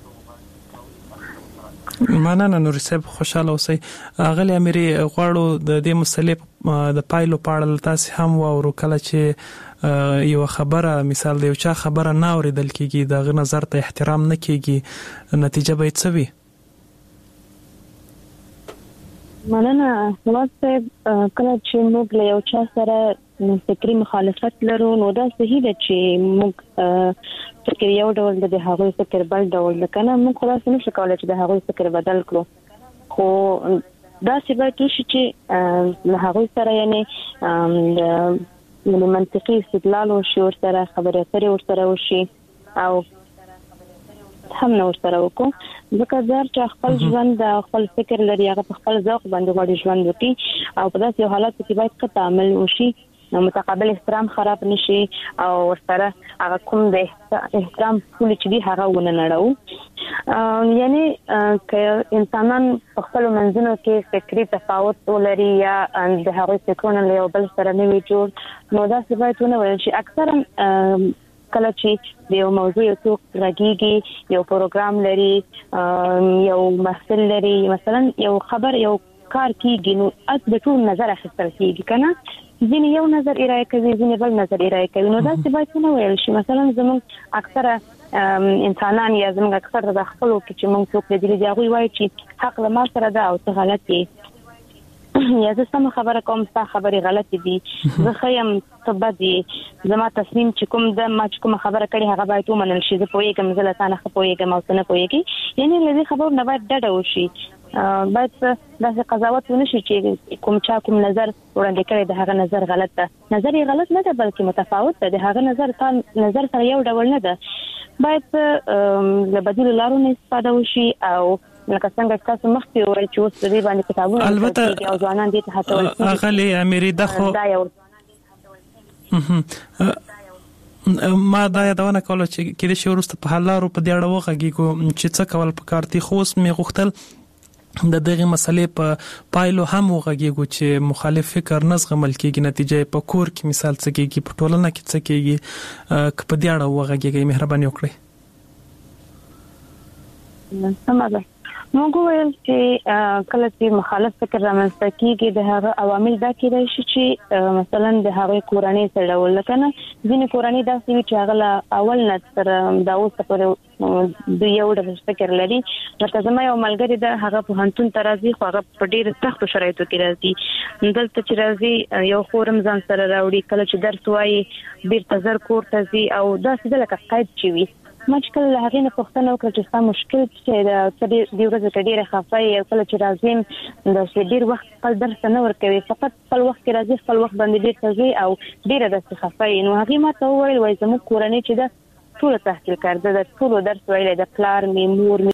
مننه نور صاحب خوشاله اوسئ غلی اميري غواړو د دې مسلې د پایلو پاړل تاسو هم وورو کله چې یو خبره مثال دی چې خبره نه اوریدل کیږي د نظر ته احترام نه کیږي نتیجه به څه وي مننه خلاص کله چې موږ له یو چا سره فکری مخالفت لرو نو دا صحیح ده چې موږ فکر یو ډول د هغوی فکر بل ډول کنه موږ خلاص نشو کولای چې د هغوی فکر بدل کړو خو دا څه باید وشي چې له هغوی سره یعنی د منطقي استدلال او شعور سره خبرې اترې ورسره وشي او هم نو سره وکړو ځکه زار چې خپل ژوند د خپل فکر لري هغه په خپل ذوق باندې غوړي ژوند وکړي او په داسې حالت کې باید څه تعامل وشي متقابل احترام خراب نشي او ورسره هغه کوم د احترام ټول چې دی هغه ونه نړو یعنی که انسانان په خپل منځونو کې فکری تفاوت ولري یا د هغوی فکرونه له یو بل سره نه وي جوړ نو دا څه باید ونه ویل شي اکثرا کله چې د یو موضوع یو څوک راګيږي یو پروګرام لري یو محفل لري مثلا یو خبر یو کار کیږي نو از د ټول نظر اخیستل کیږي کنه ځینې یو نظر ارائه کوي ځینې بل نظر ارائه کوي نو دا څه باید ونه ویل شي مثلا زموږ اکثره انسانان یا زموږ اکثر د خپلو کې چې موږ څوک دې دي هغه وایي چې حق له ما سره ده او څه غلط دي یا زه سم خبره کوم څه خبري غلط دي زه خیم تبدي زما تصمیم چې کوم د ما چې کوم خبره کړي هغه باید ومنل شي زه پوهیږم زه له تاسو پوهیږم او څه نه پوهیږي یعنی لږه خبر نه باید ډډه وشي باید داسې قضاوت ونشي چې کوم چا کوم نظر وړاندې کړي د هغه نظر غلط ده نظر یې غلط نه ده بلکې متفاوت ده د هغه نظر تان نظر سره یو ډول نه ده باید له بدیل لارو نه استفاده وشي او لکه څنګه تاسو مخکې وایي چې اوس دې باندې کتابونه البته او ځوانان دې ته هڅول اغلی اميري دغه ما دا یادونه کوله چې کله چې ورسته په حلارو په دیاړه وغږیږو چې څه کول په کارتي خوس می غوښتل د دغه مسلې په پایلو هم وغږیږو چې مخالف فکر نزغمل کېږي نتیجه په کور کې مثال څه کېږي په ټولنه کې څه کېږي که په دیاړه وغږیږي مهرباني وکړئ سمه ده. موږ ویل چې کله چې مخالف فکر رامنځته کیږي د هغه عوامل دا کېدای شي چې مثلا د هغه کورنۍ سره ولکنه ځینې کورنۍ داسې وي چې هغه اول نه تر دا اوسه پورې د یو ډول فکر لري. لکه زما یو ملګری د هغه په هنتون ترازی خو هغه په ډیر سخت شرایطو کې راځي. دلته چې راځي یو خورم ځان سره راوړي، کله چې درس وایي بیرته زر کور ته ځي او داسې د لکه قید چي وي. مشکل هغه نه پښتنه وکړه چې څه مشکل چې د دې ورځې کې ډیره خفای او کله چې راځم د ډیر وخت خپل درس نه ورکوي، فقط خپل وخت کې راځي خپل وخت باندې ډیر تزي او ډیره د خفای. نو هغه ما ته وویل وای زموږ کورنۍ چې د ټول تحصیل کړه د ټول درس ویل د پلار می مور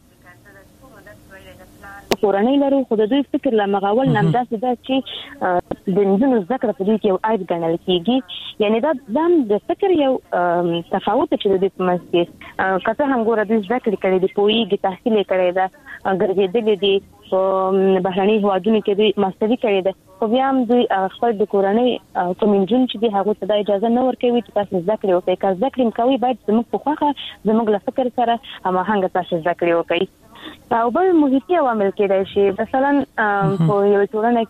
کورنۍ لري، خو د دوی فکر لا مغاول نام داسې ده چې د نجونو ذکر په دې کې یو عیب ګڼل کیږي. یعنی دا د فکر یو تفاوت چې د دې په منځ کې کته هم ګوره د ذکر کړي د پویږي تحصیل کړي دا ګرځېدل دي په بهرني هوادونو کې د ماستري کړي ده، خو بیا هم دوی خپل د کورنۍ کومنجون چې د هغه ته اجازه نه ورکوي چې تاسو ذکر وکړئ. که ذکر کوي باید زموږ په خوخه زموږ له فکر سره هماهنګ تاسو ذکر وکړئ. او بل محیطي عوامل کېدای شي مثلا په یو ټولنه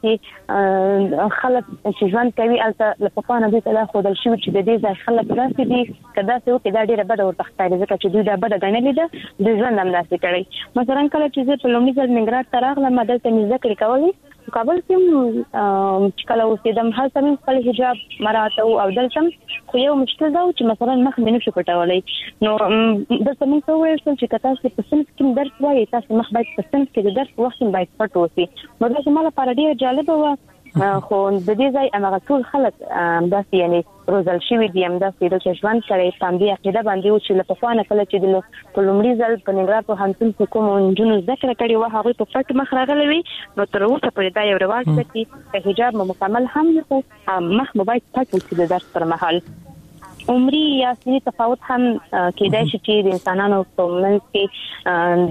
کې خلک چې ژوند کوي البته له پخوانه دوی ته خودل شي چې د دې ځای خلک راسي دي کدا څه وکړي دا ډیره بده ورته ښکاري ځکه چې دوی دا بده ګڼلې ده د ژوند هم داسې کړی. مثلا کله چې زه په لومړي ځل ننګرهار ته راغلم دلته مې ذکر کولی کابل کې چې کله اوسېدم هلته مې خپل حجاب مراته او دلته خو یو مشکل دا چې مثلا مخ مې نشو پټولی. نو دلته موږ ته وویل چې که تاسو په صنف کې درس وایي تاسو مخ باید په صنف کې د درس وخت باید پټ اوسي. نو دا زما لپاره ډېره جالبه وه، خو د دې ځای هغه ټول خلک داسې یعنی روزل شوي دي همداسې دلته ژوند کړی په همدې عقیده باندې و چې له پخوانه کله چې د په لومړي ځل په ننګرهار پوهنتون کې کومو نجونو زده کړه کړې وه هغوی په پټ مخ راغلی وي. نو تر اوسه پورې دا یو رواج ده چې که حجاب مو مکمل هم وي خو مخ مو باید پټ وسي د درس پر مهال. عمري یا سني تفاوت هم کېدای شي چې د انسانانو په منځ کې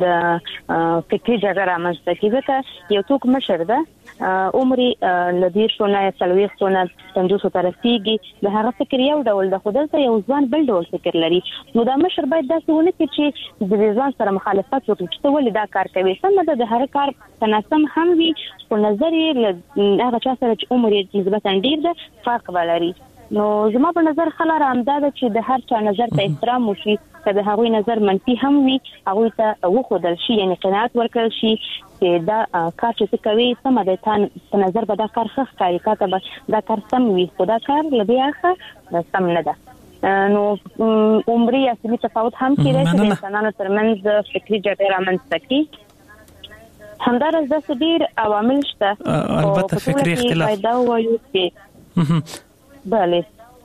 د فکري جګړه رامنځته کړي. ځکه یو څوک مشر ده عمري له دېرشو نه څلوېښتو نه پنځوسو ته رسېږي، د هغه فکر یو ډول ده خو دلته یو ځوان بل ډول فکر لري. نو دا مشر باید داسې ونه کړي چې د دې ځوان سره مخالفت وکړي چې ته ولې دا کار کوي. سمه ده د هغه کار تناسب هم وي خو نظر یې له هغه چا سره چې عمر یې نسبتا ډېر ده فرق به لري. نو زما په نظر خلاره همدا ده چې د هر چا نظر ته احترام وشي، که د هغوی نظر منفي هم وي هغوی ته وښودل شي یعنی قناعت ورکړل شي چې دا کار چې څه کوي سمه دی، تا په نظر به دا کار ښه ښکاري، تا ته به دا کار سم وي خو دا کار له دې اړخه سم نه ده. نو عمري یا سني تفاوت هم کېدای شي د انسانانو ترمنځ فکري جګړې رامنځته کړي. همداراز داسې ډېر عوامل شته البته فکري اختلاف باید دا ووایو چې بله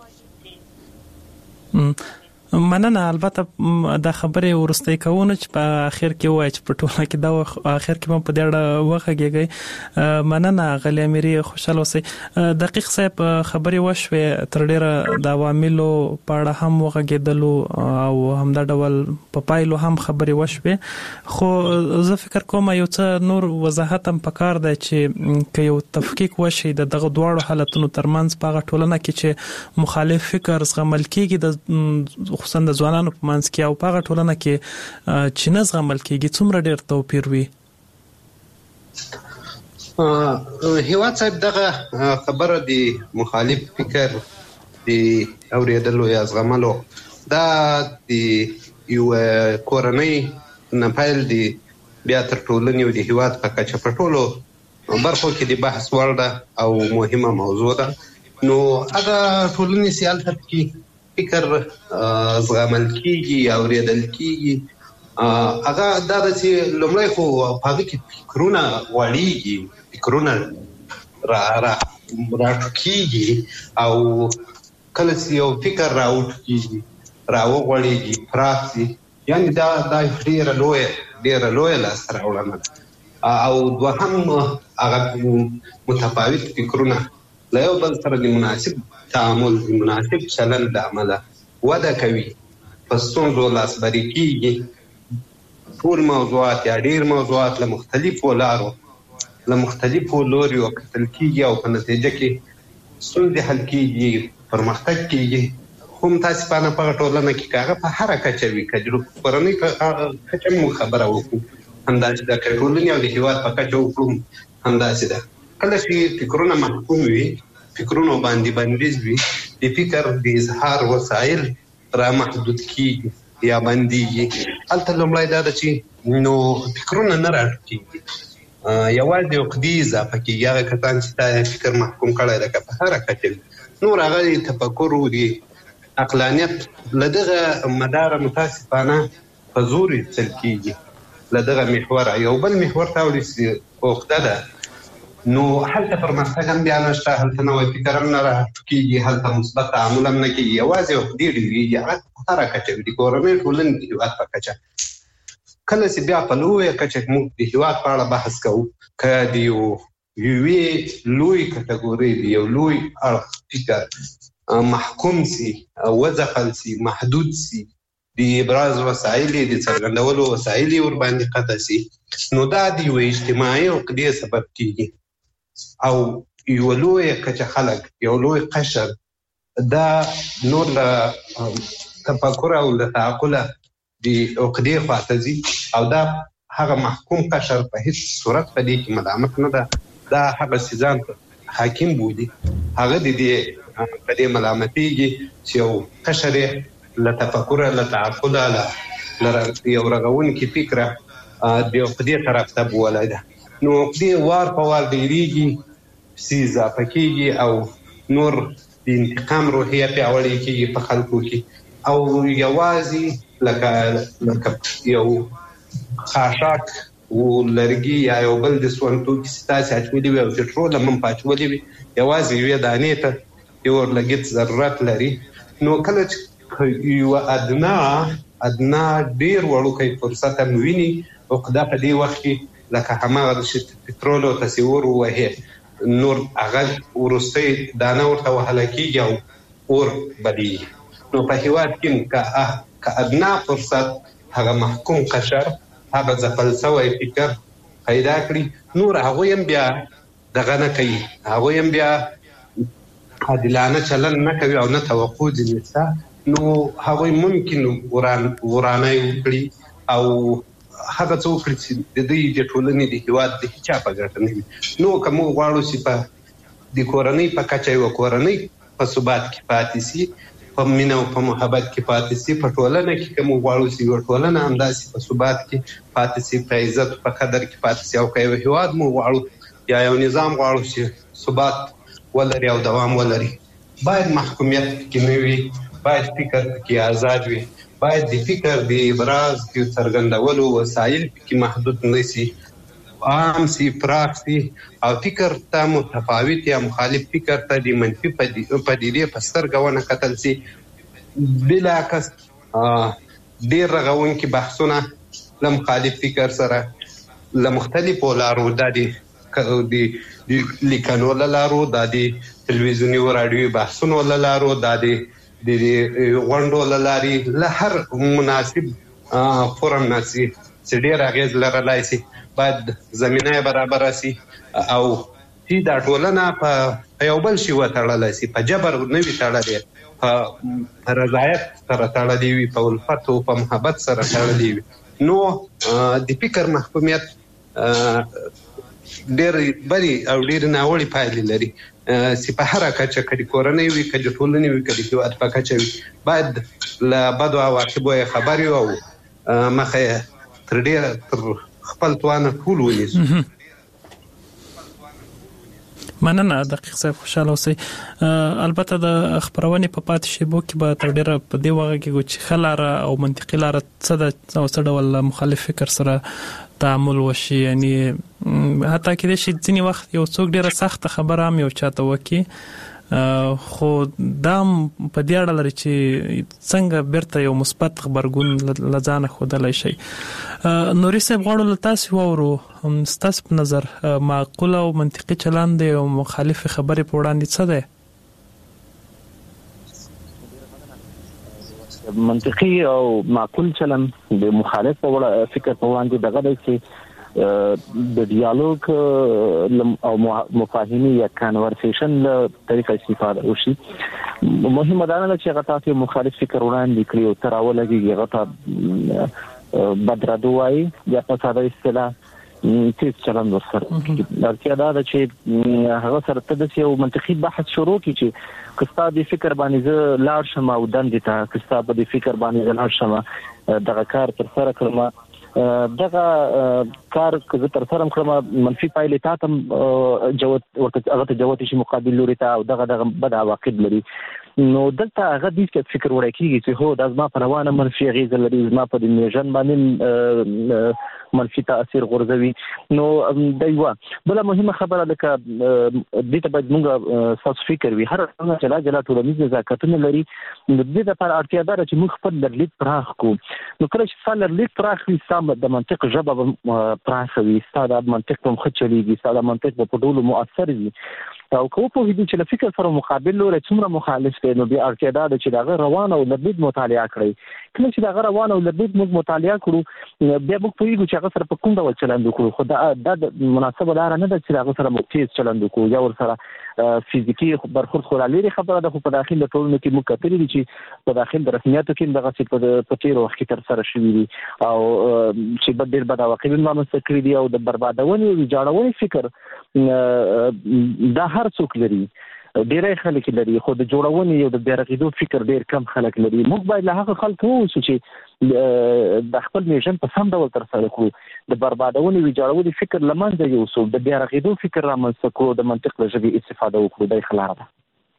مننه. البته دا خبرې ورسته کوونه چې په اخر کې وای چې په ټوله کې دا اخر کې په دې اړه وخګيږي. مننه غلی اميري، خوشاله اوسئ. دقیق صاحب خبرې وشوي تر ډیره د عواملو په اړه هم وغږیدلو او هم دا ډول په پایلو هم خبرې وشوي، خو زه فکر کوم یو څه نور وضاحت هم پکار دی چې که یو تفکیک وشي د دغه دواړو حالتونو ترمنځ په هغه ټولنه کې چې مخالف فکر زغمل کیږي د خصوصا د ځوانانو په منځ کې او په هغه ټولنه کې چې نه زغمل کېږي څومره ډېر توپیر وي. هیواد صاحب دغه خبره د مخالف فکر د اوریدلو یا زغملو دا د یو کورنۍ نه پیل دی بیا تر ټولنې او د هیواد په کچه په ټولو برخو کې د بحث وړ ده او مهمه موضوع ده. نو هغه ټولنې سیال تر کې فکر زغمل کیږي او ریدل کیږي هغه دا چې لومړی خو هغه کې فکرونه وړيږي، فکرونه را را راټوکیږي او کله چې یو فکر راوټکیږي راوغړیږي پراخي یعنی دا دا ډیره لوی ډیره لوی لاسته راوړنه او دوهم هغه متفاوت فکرونه له یو بل سره د مناسب تعامل د مناسب چلند د عمله وده کوي، په ستونزو لاسبري کیږي. ټول موضوعات یا ډیر موضوعات له مختلفو لارو له مختلفو لوریو کتل کیږي او په نتیجه کې ستونزې حل کیږي، پرمختګ کیږي. خو متاسفانه په ټولنه کې هغه په هر کچه وي کجرو پرونی کچه مو خبره وکړو همداسې د ټولنې او د هیواد په کچه وکړو همداسې ده. کله چې فکرونه محکوم وي، فکرونه باندې بندیز وي، د فکر د اظهار وسایل را محدود کیږي یا بندیږي. هلته لومړی دا ده چې نو فکرونه نه راټوکېږي، یوازې عقدې اضافه کېږي. هغه کسان چې تا فکر محکوم کړی ده که په هره کچه وي، نور هغه تفکر و د عقلانیت له دغه مداره متاسفانه په زور ایستل کېږي، له دغه محوره. یو بل محور ته وړي عقده ده، نو هلته پرمختګ هم بیا نشته، هلته نوی فکر هم نه راټوکېږي، هلته مثبت تعامل هم نه کېږي، یوازې عقدې ډېرېږي. هغه په هره کچه وي، د کورنۍ ټولنې د هېواد په کچه. کله چې بیا په لویه کچه موږ د هېواد په اړه بحث کوو، که د یو یوې لوی کټګورۍ د یو لوی اړخ فکر محکوم سي، وځپل سي، محدود سي، د ابراز وسایل یې د څرګندولو وسایل یې ورباندې قطع سي، نو دا د یوې اجتماعي عقدې سبب کېږي او یوه لویه کچه خلک، یو لوی قشر دا نور له تفکر او له تعقله د عقدې خواته ځي او دا هغه محکوم قشر په هیڅ صورت په دې کې ملامت نه ده. دا هغه چې ځان حاکم بولي، هغه د دې په دې ملامتېږي چې یو قشر یې له تفکره، له تعقله، له یو رغونکي فکره د عقدې طرف ته بولی ده. نو عقدې وار په وار ډېرېږي، سي اضافه کېږي او نور د انتقام روحیه پیاوړې کېږي په خلکو کې، او یوازې لکه لکه یو خاشاک و لرګي یا یو بل د سون توکي چې تاسې اچولي وي او پټرول هم پاچولي وي، یوازې یوې دانې ته یو ورلګیت ضرورت لري. نو کله چې یوه ادنا ادنا ډېر وړوکی فرصت هم ویني، عقده په دې وخت کې لکه هماغه د پټرولو تصور ووهې، نور هغه وروستۍ دانه ورته وهله کېږي او اور بلیږي. نو په هېواد کې که ادنا فرصت هغه محکوم قشر، هغه ځپل سوی فکر پیدا کړي، نور هغوی هم بیا دغه نه کوي، هغوی هم بیا عادلانه چلن نه کوي او نه توقع ځینې شته، نو هغوی ممکن ورانۍ وکړي او هغه څه وکړي چې د دوی د ټولنې د هېواد د هېچا په ګټه نه وي. نو که موږ غواړو چې په د کورنۍ په کچه یوه کورنۍ په ثبات کې پاتې سي، په مینه او په محبت کې پاتې سي، په ټولنه کې که موږ غواړو چې یوه ټولنه همداسې په ثبات کې پاتې سي، په عزت په قدر کې پاتې سي، او که یو هېواد موږ غواړو یا یو نظام غواړو چې ثبات ولري او دوام ولري، باید محکومیت پکې نه وي، باید فکر پکې آزاد وي، باید د فکر د ابراز د څرګندولو وسایل پکې محدود نه سي، عام سي، پراخ سي، او فکر ته متفاوت یا مخالف فکر ته د منفي پدیدې په سترګه ونه کتل سي. بلاعکس ډېر رغونکي بحثونه له مخالف فکر سره له مختلفو لارو، دا د لیکنو له لارو، دا د تلویزیوني و راډیوي بحثونو له لارو، دا د غونډو له لارې، له هر مناسب فورم نه سي چې ډېر اغېز لرلی سي، باید زمینه یې برابره سي او چې دا ټولنه په یو بل شي وتړلی سي، په جبر نه وي تړلې، په رضایت سره تړلې وي، په الفت او په محبت سره تړلې وي. نو د فکر محکومیت ډېرې بدې او ډېرې ناوړې پایلې لري چې په هره کچه، که د کورنۍ وي، که د ټولنې وي، که د هېواد په کچه وي، باید له بدو عواقبو یې خبر وي او مخه یې تر ډېره تر خپل توانه ټول ونیسو. مننه دقیق صاحب، خوشاله اوسئ. البته د خبرونې په پاتې شیبو کې به تر ډیره په دې وغږیږو چې ښه لاره او منطقي لاره څه ده او څه ډول مخالف فکر سره تعامل وشي. یعنی حتی کېدای شي ځینې وخت یو څوک ډیره سخته خبره هم یو چاته وکړي، خو دا په دې اړه لري چې څنګه بیرته یو مثبت خبرګون له ځانه ښودلی شي. نوري صاحب، غواړو له تاسې واورو، ستاسو په نظر معقول او منطقي چلند دی او مخالف خبرې په وړاندې څه دی؟ منطقي او معقول چلند د مخالف فکر په وړاندې دغه دی چې د ډیالوګ او مفاهمه یا کانورسیشن له طریقې استفاده وشي. مهمه ده چې هغه تاسو مخالف فکر وړاندې کړی او تر اوله کې هغه بدرادو وايي یا په ساده اصطلاح تیز چلند ورسره درته دا چې هغه سره تدسي او منطقي بحث شروع کی چې کستا د فکر باندې ز لاړ شم او دندې ته کستا په فکر باندې ز لاړ شم دغه کار تر سره کړم دغه کار که تر سره کړم منفي پایلې تا تم جوت ورته هغه جوت شي مقابل لوري ته او دغه دغه بد عواقب لري نو دلته هغه د فکر وړ کېږي چې هو د ازما پر روانه منفي غیزه لري زما په د میژن باندې منفي تاثیر غورځوي نو دا یو بل مهمه خبره ده چې د ته باید موږ تاسو فکر وي هر څنګه چې لا جلا ټولنیز نزاکتونه لري د دې لپاره اړتیا ده چې موږ خپل لرلید پراخ کو نو کله چې خپل لرلید پراخ وي سم د منطق ژبه پراخ وي ستاسو د منطق په مخ چلیږي ستاسو د منطق په ټولو مؤثر وي او کوم په دې چې فکر سره مقابل لوري څومره مخالف دی نو بیا اړتیا ده چې دا روان او لرلید مطالعه کړئ کله چې دا روان او لرلید موږ مطالعه کړو بیا موږ په یوه چې هغه سره په کوم ډول چلند وکړو خو دا د مناسبه لار نه ده چې هغه سره موږ تیز چلند وکړو یا ور سره فزیکی برخورد خو لري خبره ده خو په داخل د ټولنې کې موږ کتلې دي چې په داخل د رسمیاتو کې دغه څه په تیر وخت کې تر سره شوي دي او چې په ډېر بد عواقب رامنځته کړي دي او د بربادونې او ویجاړونې فکر دا هر څوک لري ډېر خلک لري خو د جوړونې او د بیرغېدو فکر ډېر کم خلک لري موږ باید له هغه خلکو اوسو چې د خپل میشن په سم ډول تر سره کړو د بربادونې ویجاړونې فکر لمنځه یوسو د بیرغېدو فکر رامنځته کړو د منطق له ژبې استفاده وکړو دا خلاره ده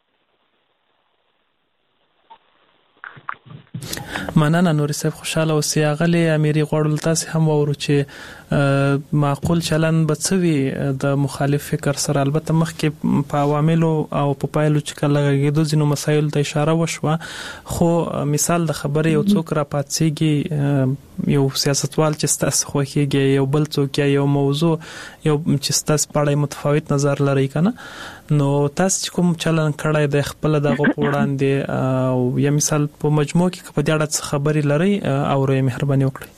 مننه نور صاحب خوشاله اوسئ غلي اميري غوړل تاسو هم ورو چې معقول چلن بڅوي د مخالف فکر سره البته مخکې په عواملو او په پایلو چې کله غږیدو ځینو مسایل ته اشاره وشوه خو مثال د خبرې یو څوک را پاتېږي یو سیاستوال چې ستاسو خوښيږي یو بل څوک یو موضوع یو چې ستاسو په اړه متفاوت نظر لري کنه نو تاسو کوم چلن کړای د خپل دغه وړاندې او یا مثال په مجموع کې په دې اړه خبرې لري او رې مهرباني وکړئ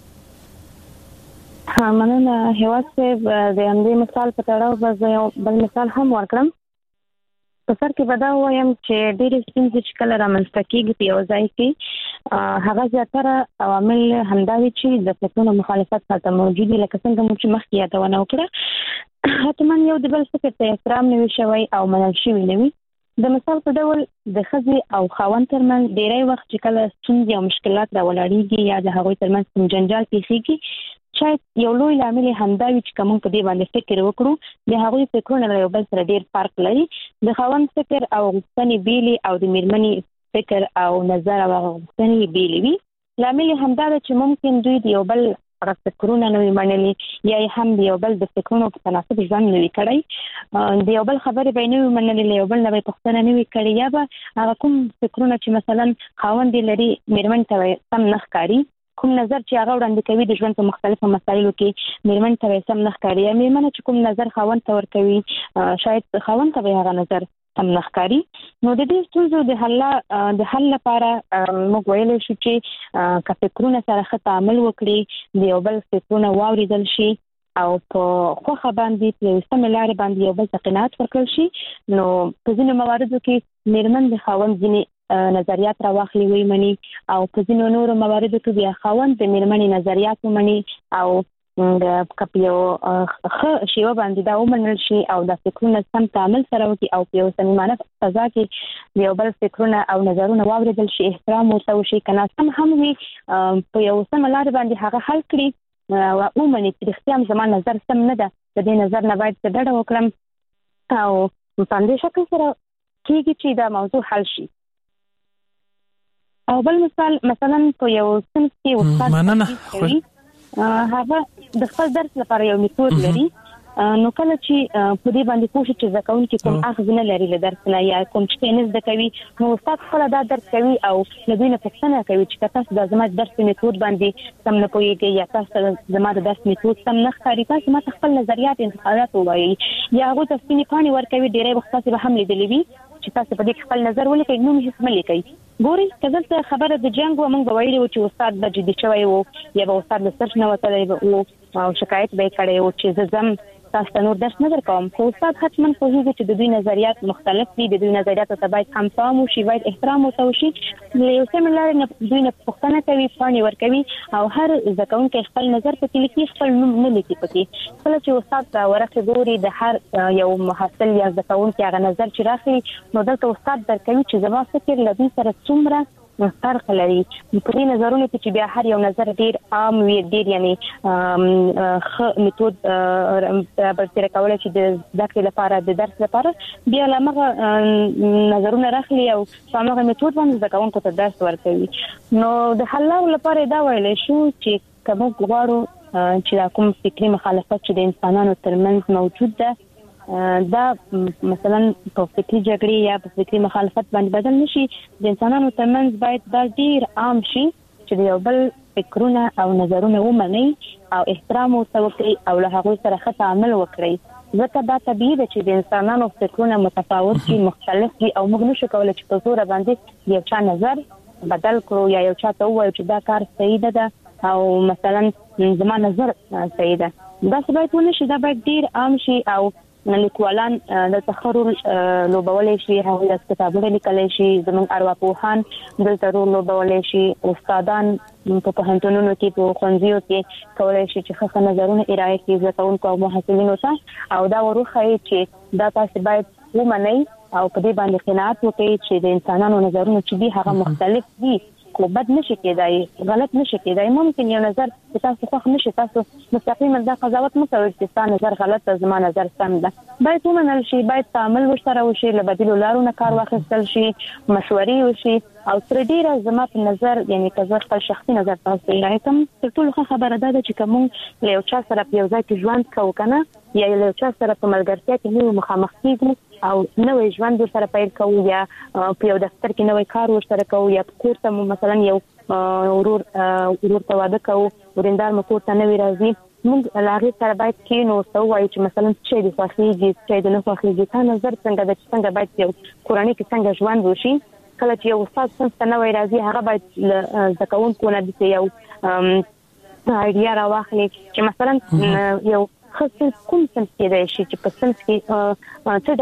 ها مننه هیواد صاحب د همدې مثال په تړاو به یو بل مثال هم ورکړم په سر کې به دا وایم چې ډېرې ستونزې چې کله رامنځته کېږي په یو ځای کې هغه زیاتره عوامل همدا وي چې د فکرونو مخالفت سره موجود دي لکه څنګه مو چې مخکې یادونه وکړه حتما یو د بل فکر ته احترام نه وي شوی او منل شوی نه وي د مثال په ډول د ښځې او خاوند ترمنځ ډېری وخت چې کله ستونزې او مشکلات راولاړېږي یا د هغوی ترمنځ کوم جنجال پیښیږي شاید یو لوی لامل همدا وي چې کوم په دې باندې فکر وکړو د هغوی فکرونه له یو بل سره ډېر فرق لري د خاوند فکر او غوښتنې بیلې او د میرمنې فکر او نظر او غوښتنې بیلې وي لامل همدا ده چې ممکن دوی د یو بل هغه فکرونه نه وي منلي یا هم د یو بل د فکرونو په تناسب ژوند نه وي کړی د یو بل خبرې به نه وي منلي له یو بل نه به پوښتنه نه وي کړې یا به هغه کوم فکرونه چې مثلا خاوند یې لري میرمن ته سم نه ښکاري کوم نظر چې هغه وړاندې کوي د ژوند په مختلفو مسایلو کې میرمن ته سم نه ښکاري یا میرمن چې کوم نظر خاوند ته ورکوي شاید خاوند ته هغه نظر سم نه ښکاري نو د دې ستونزو د حل د حل لپاره موږ ویلی شو چې که فکرونه سره ښه تعامل وکړي د یو بل فکرونه واورېدل شي او په خوښه باندې په یوې سمې لارې باندې یو بل ته قناعت ورکړل شي نو په ځینو مواردو کې میرمن د خاوند ځینې نظریات راواخلي ومني او په ځینو نورو مواردو کې بیا خاوند د میرمنې نظریات ومني او د کپیو ښه شیوه باندې دا ومنل شي او د فکرونه سم تعامل سره وکړي او په یو صمیمانه فضا کې د یو بل فکرونه او نظرونه واورېدل شي احترام ورته وشي که ناسم هم وي په یو سمه لارې باندې هغه حل کړي او ومني چې رښتیا هم زما نظر سم نه ده د دې نظر نه باید زه ډډه وکړم او په همدې شکل سره کېږي چې دا موضوع حل شي او بل مثال مثلا په یو صنف کې استاد کوي هغه د خپل درس لپاره یو میتود لري نو کله چې په دې باندې پوښتنه چې زده کوونکي کوم اخذ نه لري له درس نه یا کوم چې نه زده کوي نو استاد خپل دا درس کوي او له دوی نه پوښتنه کوي چې تاسو د زما درس میتود باندې سم نه پوهیږئ یا تاسو زما د درس میتود سم نه ښکاري تاسو ما خپل نظریات انتقادات ووایي یا هغه د سپینې پاڼې ورکوي ډېری وخت تاسو به هم لیدلی وي چې تاسو په دې خپل نظر ولیکئ نو هیڅ نه لیکئ ګوري کله خبره د جنگ و موږ به ویلي و چې استاد به جدي شوی و یا به استاد له سرچ نه وتلی و او شکایت به کړی و چې زه زم تاسو ته نور درس نه درکوم خو استاد حتما پوهیږي چې د دوی نظریات مختلف دي د دوی نظریاتو ته باید هم پام وشي باید احترام وته وشي له یو څه ملاره دوی نه پوښتنه کوي پاڼې ورکوي او هر زده کوونکی خپل نظر پکې لیکي خپل نوم نه لیکي پکې کله چې استاد ته ورکه ګوري د هر یو محصل یا زده کوونکی هغه نظر چې راخلي نو دلته استاد درکوي چې زما فکر له دوی سره څومره فرق لري په دې نظرونو کې چې بیا هر یو نظر ډیر عام وي ډیر یعنی خ میتود برابر کول چې د ذکر لپاره د درس لپاره بیا لمغه نظرونه راخلي او هغه میتود باندې د کوونکو ته درس ورکوي نو د حل لپاره دا ویل شو چې کوم غواړو چې کوم فکری مخالفت چې د انسانانو ترمنځ موجود ده دا مثلا په فکری جګړې یا په فکری مخالفت باندې بدل نشي د انسانانو ترمنځ باید دا ډیر عام شي چې یو بل فکرونه او نظرونه ومني او احترام وکړي او له هغه سره ښه تعامل وکړي ځکه دا طبیعي ده چې د انسانانو فکرونه متفاوت دي مختلف دي او موږ نشو کولای چې په زور باندې یو چا نظر بدل کړو یا یو چا ته وایو چې دا کار صحیح ده او مثلا زما نظر صحیح ده دا څه باید ونشي دا باید ډیر عام شي او لیکوالان د تخرر لوبولې شي هغه د کتابونو لیکل شي زموږ ارواپوهان دلته رول لوبولې شي استادان په پوهنتونونو کې په ښوونځیو کې کولای شي چې ښه نظرونه ارائه کړي زکونکو او محصلینو ته او دا وروخی چې دا تاسو باید ومنئ او په دې باندې قناعت وکړئ چې د انسانانو نظرونه چې دي هغه مختلف دي کو بد نشي کېدای غلط نشي کېدای ممکن یو نظر چې تاسو خو نشي تاسو مستقیما دا قضاوت مو کوي چې تاسو نظر غلط ده زما نظر سم ده باید ومنل شي باید تعامل ورسره وشي له بدیلو لارو نه کار واخیستل شي مشورې وشي او تر ډیره زما په نظر یعنی که زه خپل شخصي نظر تاسو یې کوم تر ټولو خبره ده چې کوم له یو چا سره په یو ځای کې ژوند کوو کنه یا له یو چا سره په ملګرتیا کې نو مخامخ کیږو او نوې ژوند سره پیل کوو یا په یو دفتر کې نوې کار ورسره کوو یا کور ته مثلا یو ورور ورور ته واده کوو ورندار مو کور ته نوې راځي موږ لاغي سره باید کې نو څه وایي چې مثلا چې د خوښيږي چې د نه خوښيږي تا نظر څنګه د څنګه باید یو کورنۍ کې څنګه ژوند وشي کله چې یو استاد څنګه نوې راځي هغه باید زکونکو نه دي یو ایډیا راوخلي چې مثلا یو خاصه کوم څه کېدای شي چې په څنګه کې څه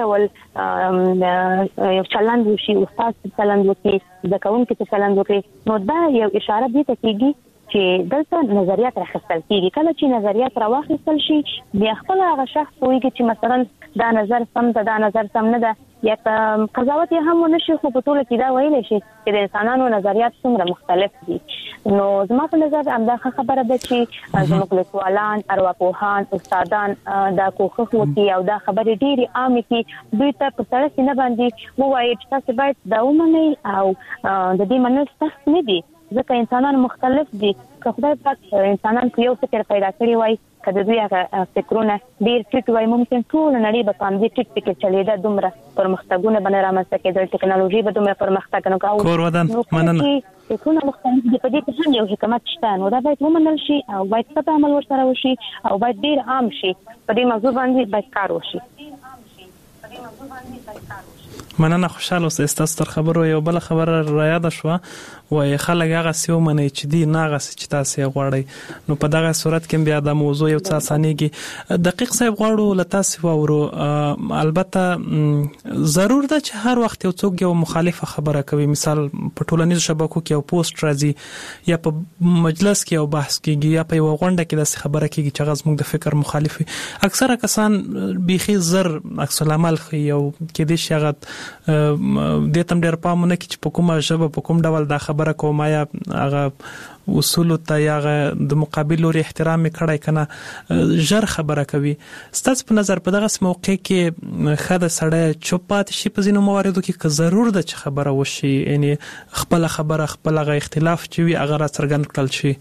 ډول یو چلند وشي استاد چلند وکړي زکونکو ته چلند وکړي نو دا یو اشاره دی ته کېږي چې دلته نظریات راخستل کیږي کله چې نظریات راوخستل شي بیا خپل هغه شخص وایي چې مثلا دا نظر سم ده دا نظر سم نه ده یا قضاوت یې هم ونشي خو په ټوله کې دا ویل شي چې د انسانانو نظریات څومره مختلف دي نو زما په نظر همدا خبره ده چې زموږ لیکوالان ارواپوهان استادان دا کوښښ وکړي او دا خبرې ډېرې عامې کړي دوی ته په سړه سینه باندې ووایي چې تاسو باید دا ومنئ او د دې منل سخت نه دي ځکه انسانان مختلف دي که خدای پاک انسانان په یو فکر پیدا کړی وای کله دوی هغه فکرونه ډیر ټیټ وای ممکن ټول نړۍ به کوم دي ټیټ فکر چلیدا دومره پرمختګونه باندې رامنځته کېدل ټکنالوژي به دومره پرمختګ نه کاوه کور ودان مننه ټول مختلف دي په دې کې هم یو حکمت شته نو دا باید ومنل شي او باید څه عمل ورسره وشي او باید ډیر عام شي په دې موضوع باندې باید کار وشي مننه خوشاله اوسئ تاسو تر خبرو یو بل خبره را یاد شو وای خلک هغه سیو منی چې دی ناغه چې تاسو یې غواړئ نو په دغه صورت کې بیا د موضوع یو څه اسانيږي دقیق صاحب غواړو ل تاسو وورو البته ضرور ده چې هر وخت یو څوک یو مخالفه خبره کوي مثال په ټولنیزو شبکو کې یو پوسټ راځي یا په مجلس کې یو بحث کیږي یا په یو غونډه کې د خبره کیږي چې غز موږ د فکر مخالفي اکثره کسان بيخي زر عکس العمل خي یو کې دي شغت د تم ډیر پامونه کې چې په کومه ژبه په کوم ډول د خبره کومه یا هغه اصول ته یا د مقابل لوري احترام کړای کنه ژر خبره کوي ستاسو په نظر په دغه موقع کې خاله سړی چوپات شي په ځینو مواردو کې که ضرور ده چې خبره وشي یعنی خپل خبره خپل غو اختلاف چې وي هغه څرګند کړل شي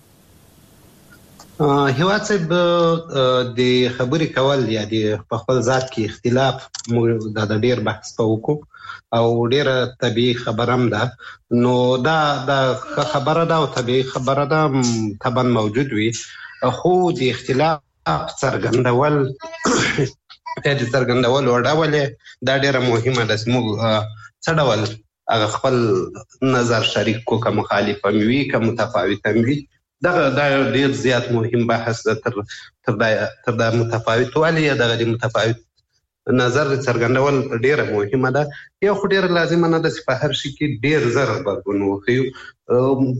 هیواد صاحب د خبرې کول یا د خپل ذات کې اختلاف موږ د ډیر بحث په وکړو او ډیره طبيعي خبره هم ده نو دا د خبره ده او طبيعي خبره ده طبعا موجود وي خو د اختلاف څرګندول د څرګندول وړاولې دا ډیره مهمه ده موږ څه ډول هغه خپل نظر شریک کو که مخالف وي که متفاوت وي دا دا ډیر زیات مهم بحث ده. تر تر تر د متفاوتوالي یا د متفاوت نظر څرګندول ډیره مهمه ده. یو خو ډیره لازمه نه ده چې په هر شي کې ډیر زر غبرګون وښیو.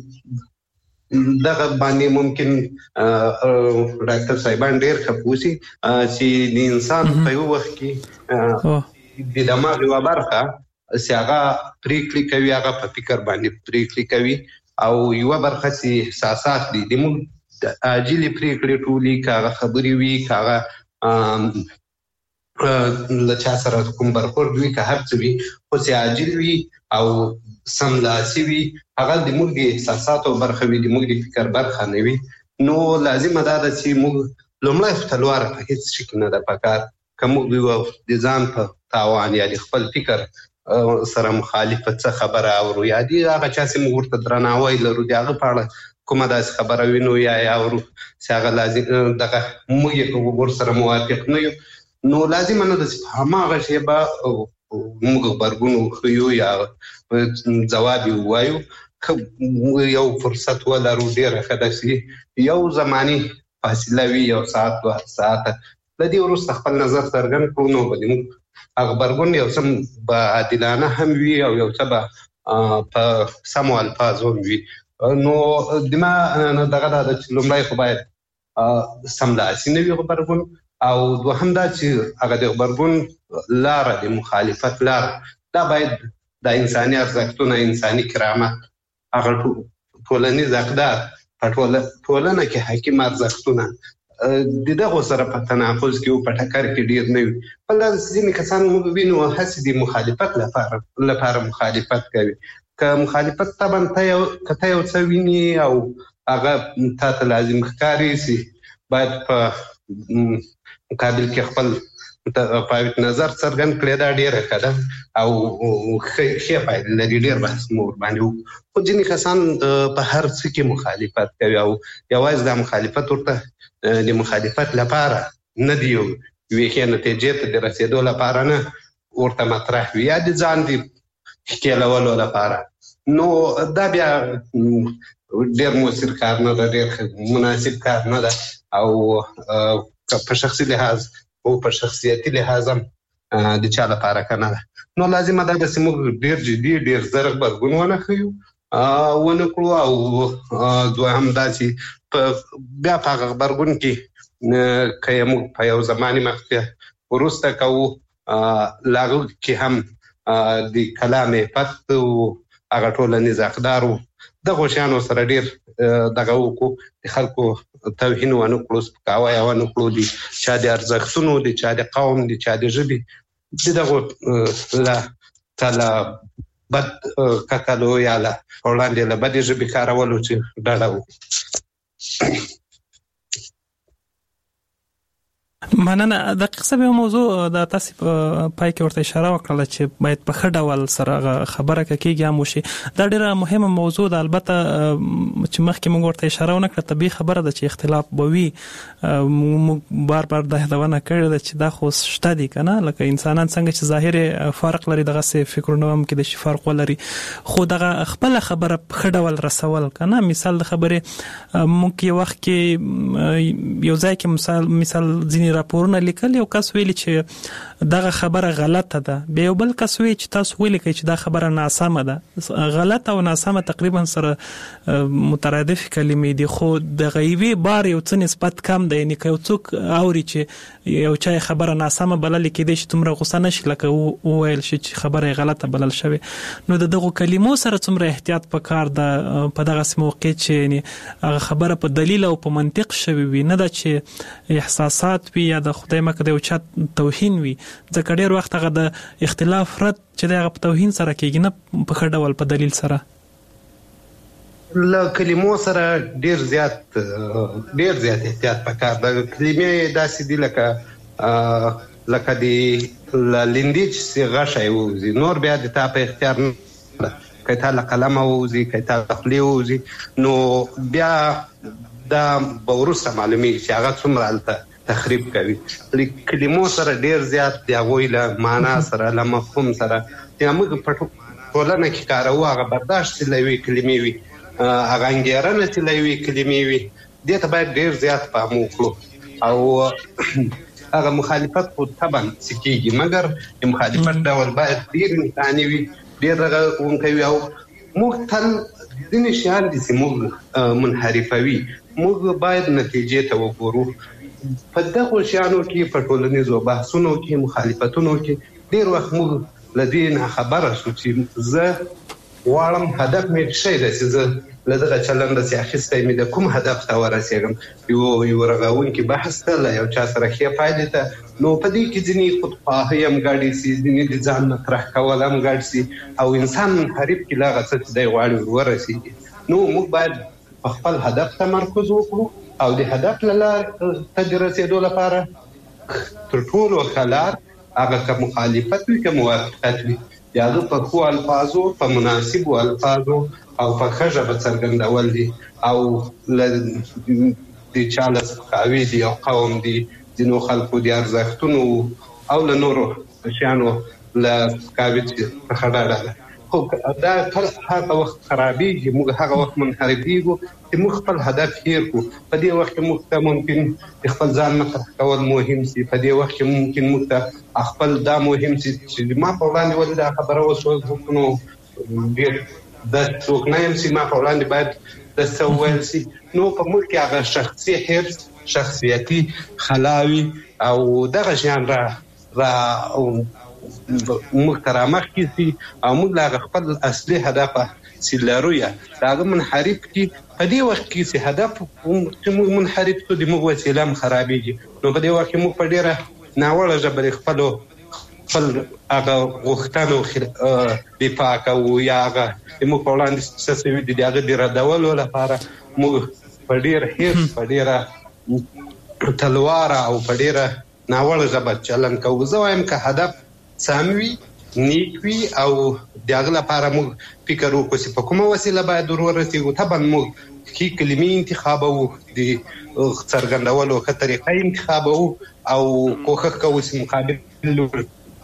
دغه باندې ممکن ډاکټر صاحبان ډیر خپوسي چې د انسان په یو وخت کې د دماغ یوه برخه چې هغه پریکړې کوي، هغه په فکر باندې پریکړې کوي، او یوه برخه چې احساسات دي د موږ د عاجلې پریکړې ټولې، که هغه خبرې وي، که هغه له چا سره کوم برخورد وي، که هر څه وي، خو چې عاجل وي او سملاسي وي، هغه د موږ د احساساتو برخه وي، د موږ د فکر برخه نه وي. نو لازمه دا ده چې موږ لومړی خو تلواره په هېڅ شي کې نه ده پکار. که موږ یو د ځان په تاوان یا د خپل فکر سره مخالفه څه خبره اورو، یا د هغه چا چې موږ ورته درناوی لرو د هغه په اړه کومه داسې خبره وینو یا یې اورو چې هغه لازم دغه موږ یې ورسره موافق نه یو، نو لازمه نه ده چې په هماغه شیبه موږ غبرګون وښیو یا ځواب یې ووایو. که یو فرصت ولرو ډېره ښه ده چې یو زماني فاصله وي، یو ساعت دوه ساعته، له دې وروسته خپل نظر څرګند کړو، نو به زموږ هغه غبرګون یو څه به عادلانه هم وي او یو څه به په سمو الفاظو هم وي. نو دما دغه دا ده چې لومړی خو باید سملاسي نه وي غبرګون، او دوهم دا چې هغه د غبرګون لاره د مخالفت لاره دا باید د انساني ارزښتونه، انساني کرامت، هغه ټولنیز اقدار په ټولنه کې حاکم ارزښتونه د دغو سره په تناقض کې او په ټکر کې ډېر نه وي. بل دا ځینې کسان موږ وینو هسې د مخالفت لپاره لپاره مخالفت کوي. که مخالفت طبعا ته یو که ته یو څه ویني او هغه تا ته لازم ښکاري چې باید په مقابل کې خپل متفاوت نظر څرګند کړی، دا ډېره ښه ده او ښې پایلې لري. ډېر بحث مو ورباندې وکړو، خو ځینې کسان په هر څه کې مخالفت کوي او یوازې دا مخالفت ورته د مخالفت لپاره نه دی، یوې ښې نتیجې ته د رسېدو لپاره نه ورته مطرح وي، یا د ځان د ښکېلولو لپاره. نو دا بیا ډېر مؤثر کار نه ده، ډېر مناسب کار نه ده، او په شخصي لحاظ او په شخصیتي لحاظ هم د چا لپاره که نه ده. نو لازمه ده چې موږ ډېر جدي ډېر زر غبرګون ونه ښیو ونه کړو، او دوهم دا چې بیا په هغه غبرګون کې که یې موږ په یو زماني مخکې وروسته کوو، له هغو کې هم د کلام عفت او هغه ټولنیز اقدارو دغو شیانو سره ډېر دغه وکړو، د خلکو توهین ونه کړو، سپکاوی یې ونه کړو، د چا د ارزښتونو، د چا د قوم، د چا د ژبې د دغو له ته له بد کتلو یا له وړاندې له بدې ژبې کارولو چې ډډه وکړو. مننه. دقیق صاحب یو موضوع د تاسو په پای کې ورته اشاره وکړه چې باید په ښه ډول سره خبره کېږي هم وشي. دا ډیره مهمه موضوع ده. البته چې مخکې موږ ورته اشاره ونه کړه، طبیعي خبره ده چې اختلاف به وي. موږ بار بار دا یادونه کړې ده چې دا خو شته دي که نه، لکه انسانان څنګه چې ظاهر فرق لري دغسې فکرونه هم کېدای شي فرق ولري، خو دغه خپله خبره په ښه ډول رسول که نه. مثال د خبرې موږ یو وخت کې یو ځای کې مثال مثال ځینې راپورونه لیکل، یو کس ویلي چې دغه خبره غلطه ده، بیا یو بل کس ویلي چې تاسو ولیکئ چې دا خبره ناسمه ده. غلطه او ناسمه تقریبا سره مترادف کلمې دي، خو د غیبي بار یو څه نسبت کم ده. یعنی که یو څوک اوري چې یو چا خبره ناسمه بلل کېدای شي دومره غوسه نشي لکه وویل شي چې خبره غلطه بلل شوې. نو د دغو کلمو سره څومره احتیاط پکار ده په دغسې موقع چې یعنی هغه خبره په دلیل او په منطق شوې وي، نه ده چې احساسات وي یا د خدای مکه د یو چا توهین وي. ځکه ډېر وخت هغه د اختلاف رد چې د هغه په توهین سره کېږي، نه په ښه ډول په دلیل سره. له کلمو سره ډېر زیات ډېر زیات احتیاط پکار ده. کلمې داسې دي لکه لکه د لندې چې غشی ووځي، نور بیا د تا په اختیار نه ده. که تا له قلمه ووځي، که تا له خولې ووځي، نو بیا دا به وروسته معلومېږي چې هغه څومره هلته تخریب کوي. کلمو سره ډېر زیات د هغوی له معنا سره، له مفهوم سره، یا موږ په ټولنه کې کاروو هغه برداشت چې له یوې کلمې وي، اغانګیرنه چې لوي کلمې وي دې ته باید ډیر زیات پام وکړو او هغه مخالفت خو طبعا سکیږي مګر مخالفت ډول باید ډیر انساني وي ډیر رغونکی او موږ تل ځینې شیان دي چې موږ منحرفوي موږ باید نتیجې ته وګورو په دغو شیانو کې په ټولنیزو بحثونو کې مخالفتونو کې ډیر وخت موږ له دې نه خبره شو چې زه غواړم هدف مې شی دی چې زه له دغه چلنده چې اخیستی مې د کوم هدف ته ورسېږم یو یو رغونکي بحث ته له یو چا سره ښې پایلې ته نو په دې کې ځینې خودخواهۍ هم ګډې سي ځینې د ځان مطرح کول هم ګډ سي او انسان منحرف کې له هغه څه چې دی غواړي ورسېږي نو موږ باید په خپل هدف تمرکز وکړو او د هدف له لارې ته د رسېدو لپاره تر ټولو ښه لار هغه که مخالفت وي که موافقت وي د هغه په ښو الفاظو په مناسبو الفاظو او په ښه ژبه څرګندول دي او له د چا له سپکاوي د یو قوم دي ځینو خلکو د ارزښتونو او له نورو شیانو له سپکاوي څخه ډډه ده خو دا هغه وخت خرابېږي موږ هغه وخت منحرفېږو چې موږ خپل هدف هېر کړو په دې وخت کې موږ ته ممکن خپل ځان مطرح کول مهم سي په دې وخت کې ممکن موږ ته خپل دا مهم سي چې ما په وړاندې ولې دا خبره وشوه نو ډېر دا څوک نه یم چې ما په وړاندې باید داسې وویل سي نو په موږ کې هغه شخصي حرص شخصیتي خلاوي او دغه شیان را را موږ ته رامخکې سي او موږ له هغه خپل اصلي هدفه چې لرو یا د هغه منحرف کړي په دې وخت کې چې هدف چې موږ منحرف کړو د موږ وسیله هم خرابېږي نو په دې وخت کې موږ په ډېره ناوړه ژبه د خپلو خپل هغه غوښتنو دفاع کوو یا هغه د موږ په وړاندې څه شوي دي د هغه د ردولو لپاره موږ په ډېر حرص په ډېره تلواره او په ډېره ناوړه ژبه چلند کوو زه وایم که هدف سم وي نیک وي او د هغه لپاره موږ فکر وکړو چې په کومه وسیله باید ور ورسېږو طبعا موږ ښې کلمې انتخابوو د څرګندولو ښه طریقه انتخابوو او کوښښ کوو چې مقابل لوري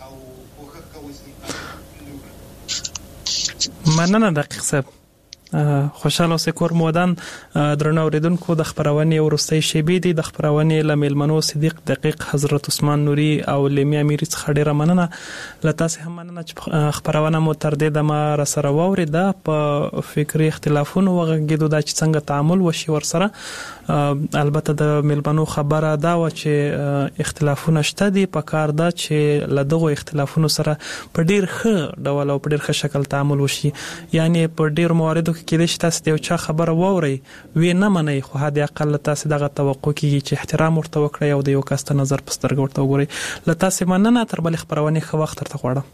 مننه دقیق صاحب خوشاله اوسئ کور مودان درنو اوریدونکو د خبرونې ورستۍ شیبې دي د خبرونې له میلمنو صدیق دقیق حضرت عثمان نوري او لیمیا میری څخه ډیره مننه لته هم مننه چې خبرونه مو تر دې د ما را سره واوریده په فکری اختلافونو وغږیدو د څنګه تعامل وشي ور سره البته د میلمنو خبره دا و چې اختلافونه شته دي په کار دا چې له دغه اختلافونو سره په ډیر ښه ډول او په ډیر ښه شکل تعامل وشي یعنی په ډیر مواردو کې کېدای شي تاسو د یو چا خبره واورئ وی نه منئ خو هدا اقل تاسو دغه توقع کیږي چې احترام ورته وکړئ او د یو کس ته نظر پسترګ ورته وګورئ له تاسو مننه تر بل خبرونه خو وخت ترته غواړم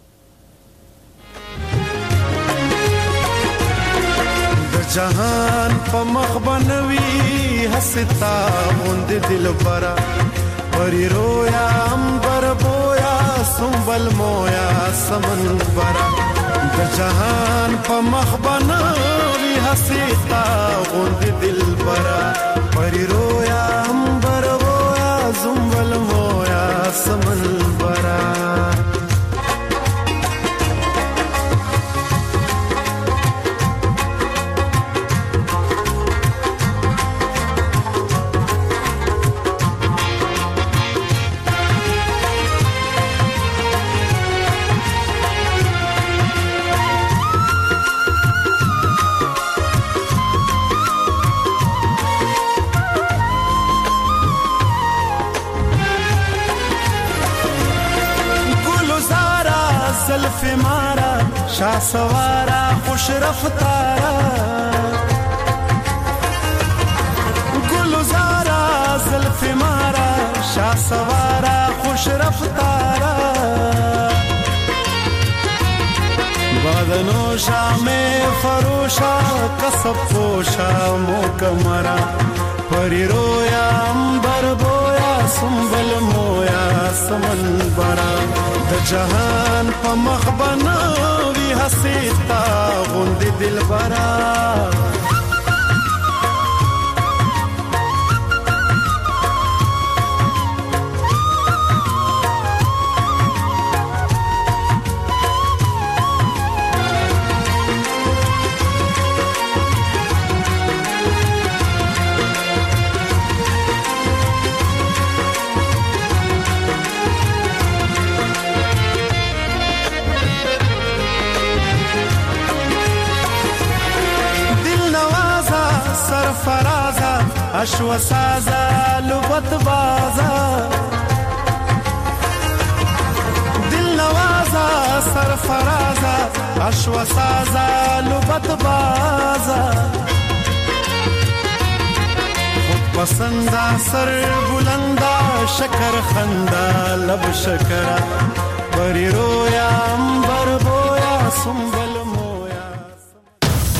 جهان په مخ بنوي حستا مونږ دل برا پری رویا امبر بویا سنبل مویا سمن برا د جهان په مخ بنوي حستا مونږ دل برا پری رویا امبر بویا سنبل مویا سمن برا مارا شاه سوارا خوش رفتارا گلزارا زلف مارا شاه سوارا خوش رفتارا بدنو شام فروشا کسب پوشا موکمرا پری رویا امبر بویا سنبل مویا سمن برا د جهان په مخ بنوي حسیتا غوند دل برا اشو سازا لبت بازا دل نوازا سرفرازا اشو سازا لبت بازا خود پسندا سر بلندا شکر خندا لب شکرا بری رویا امبر بویا سنبا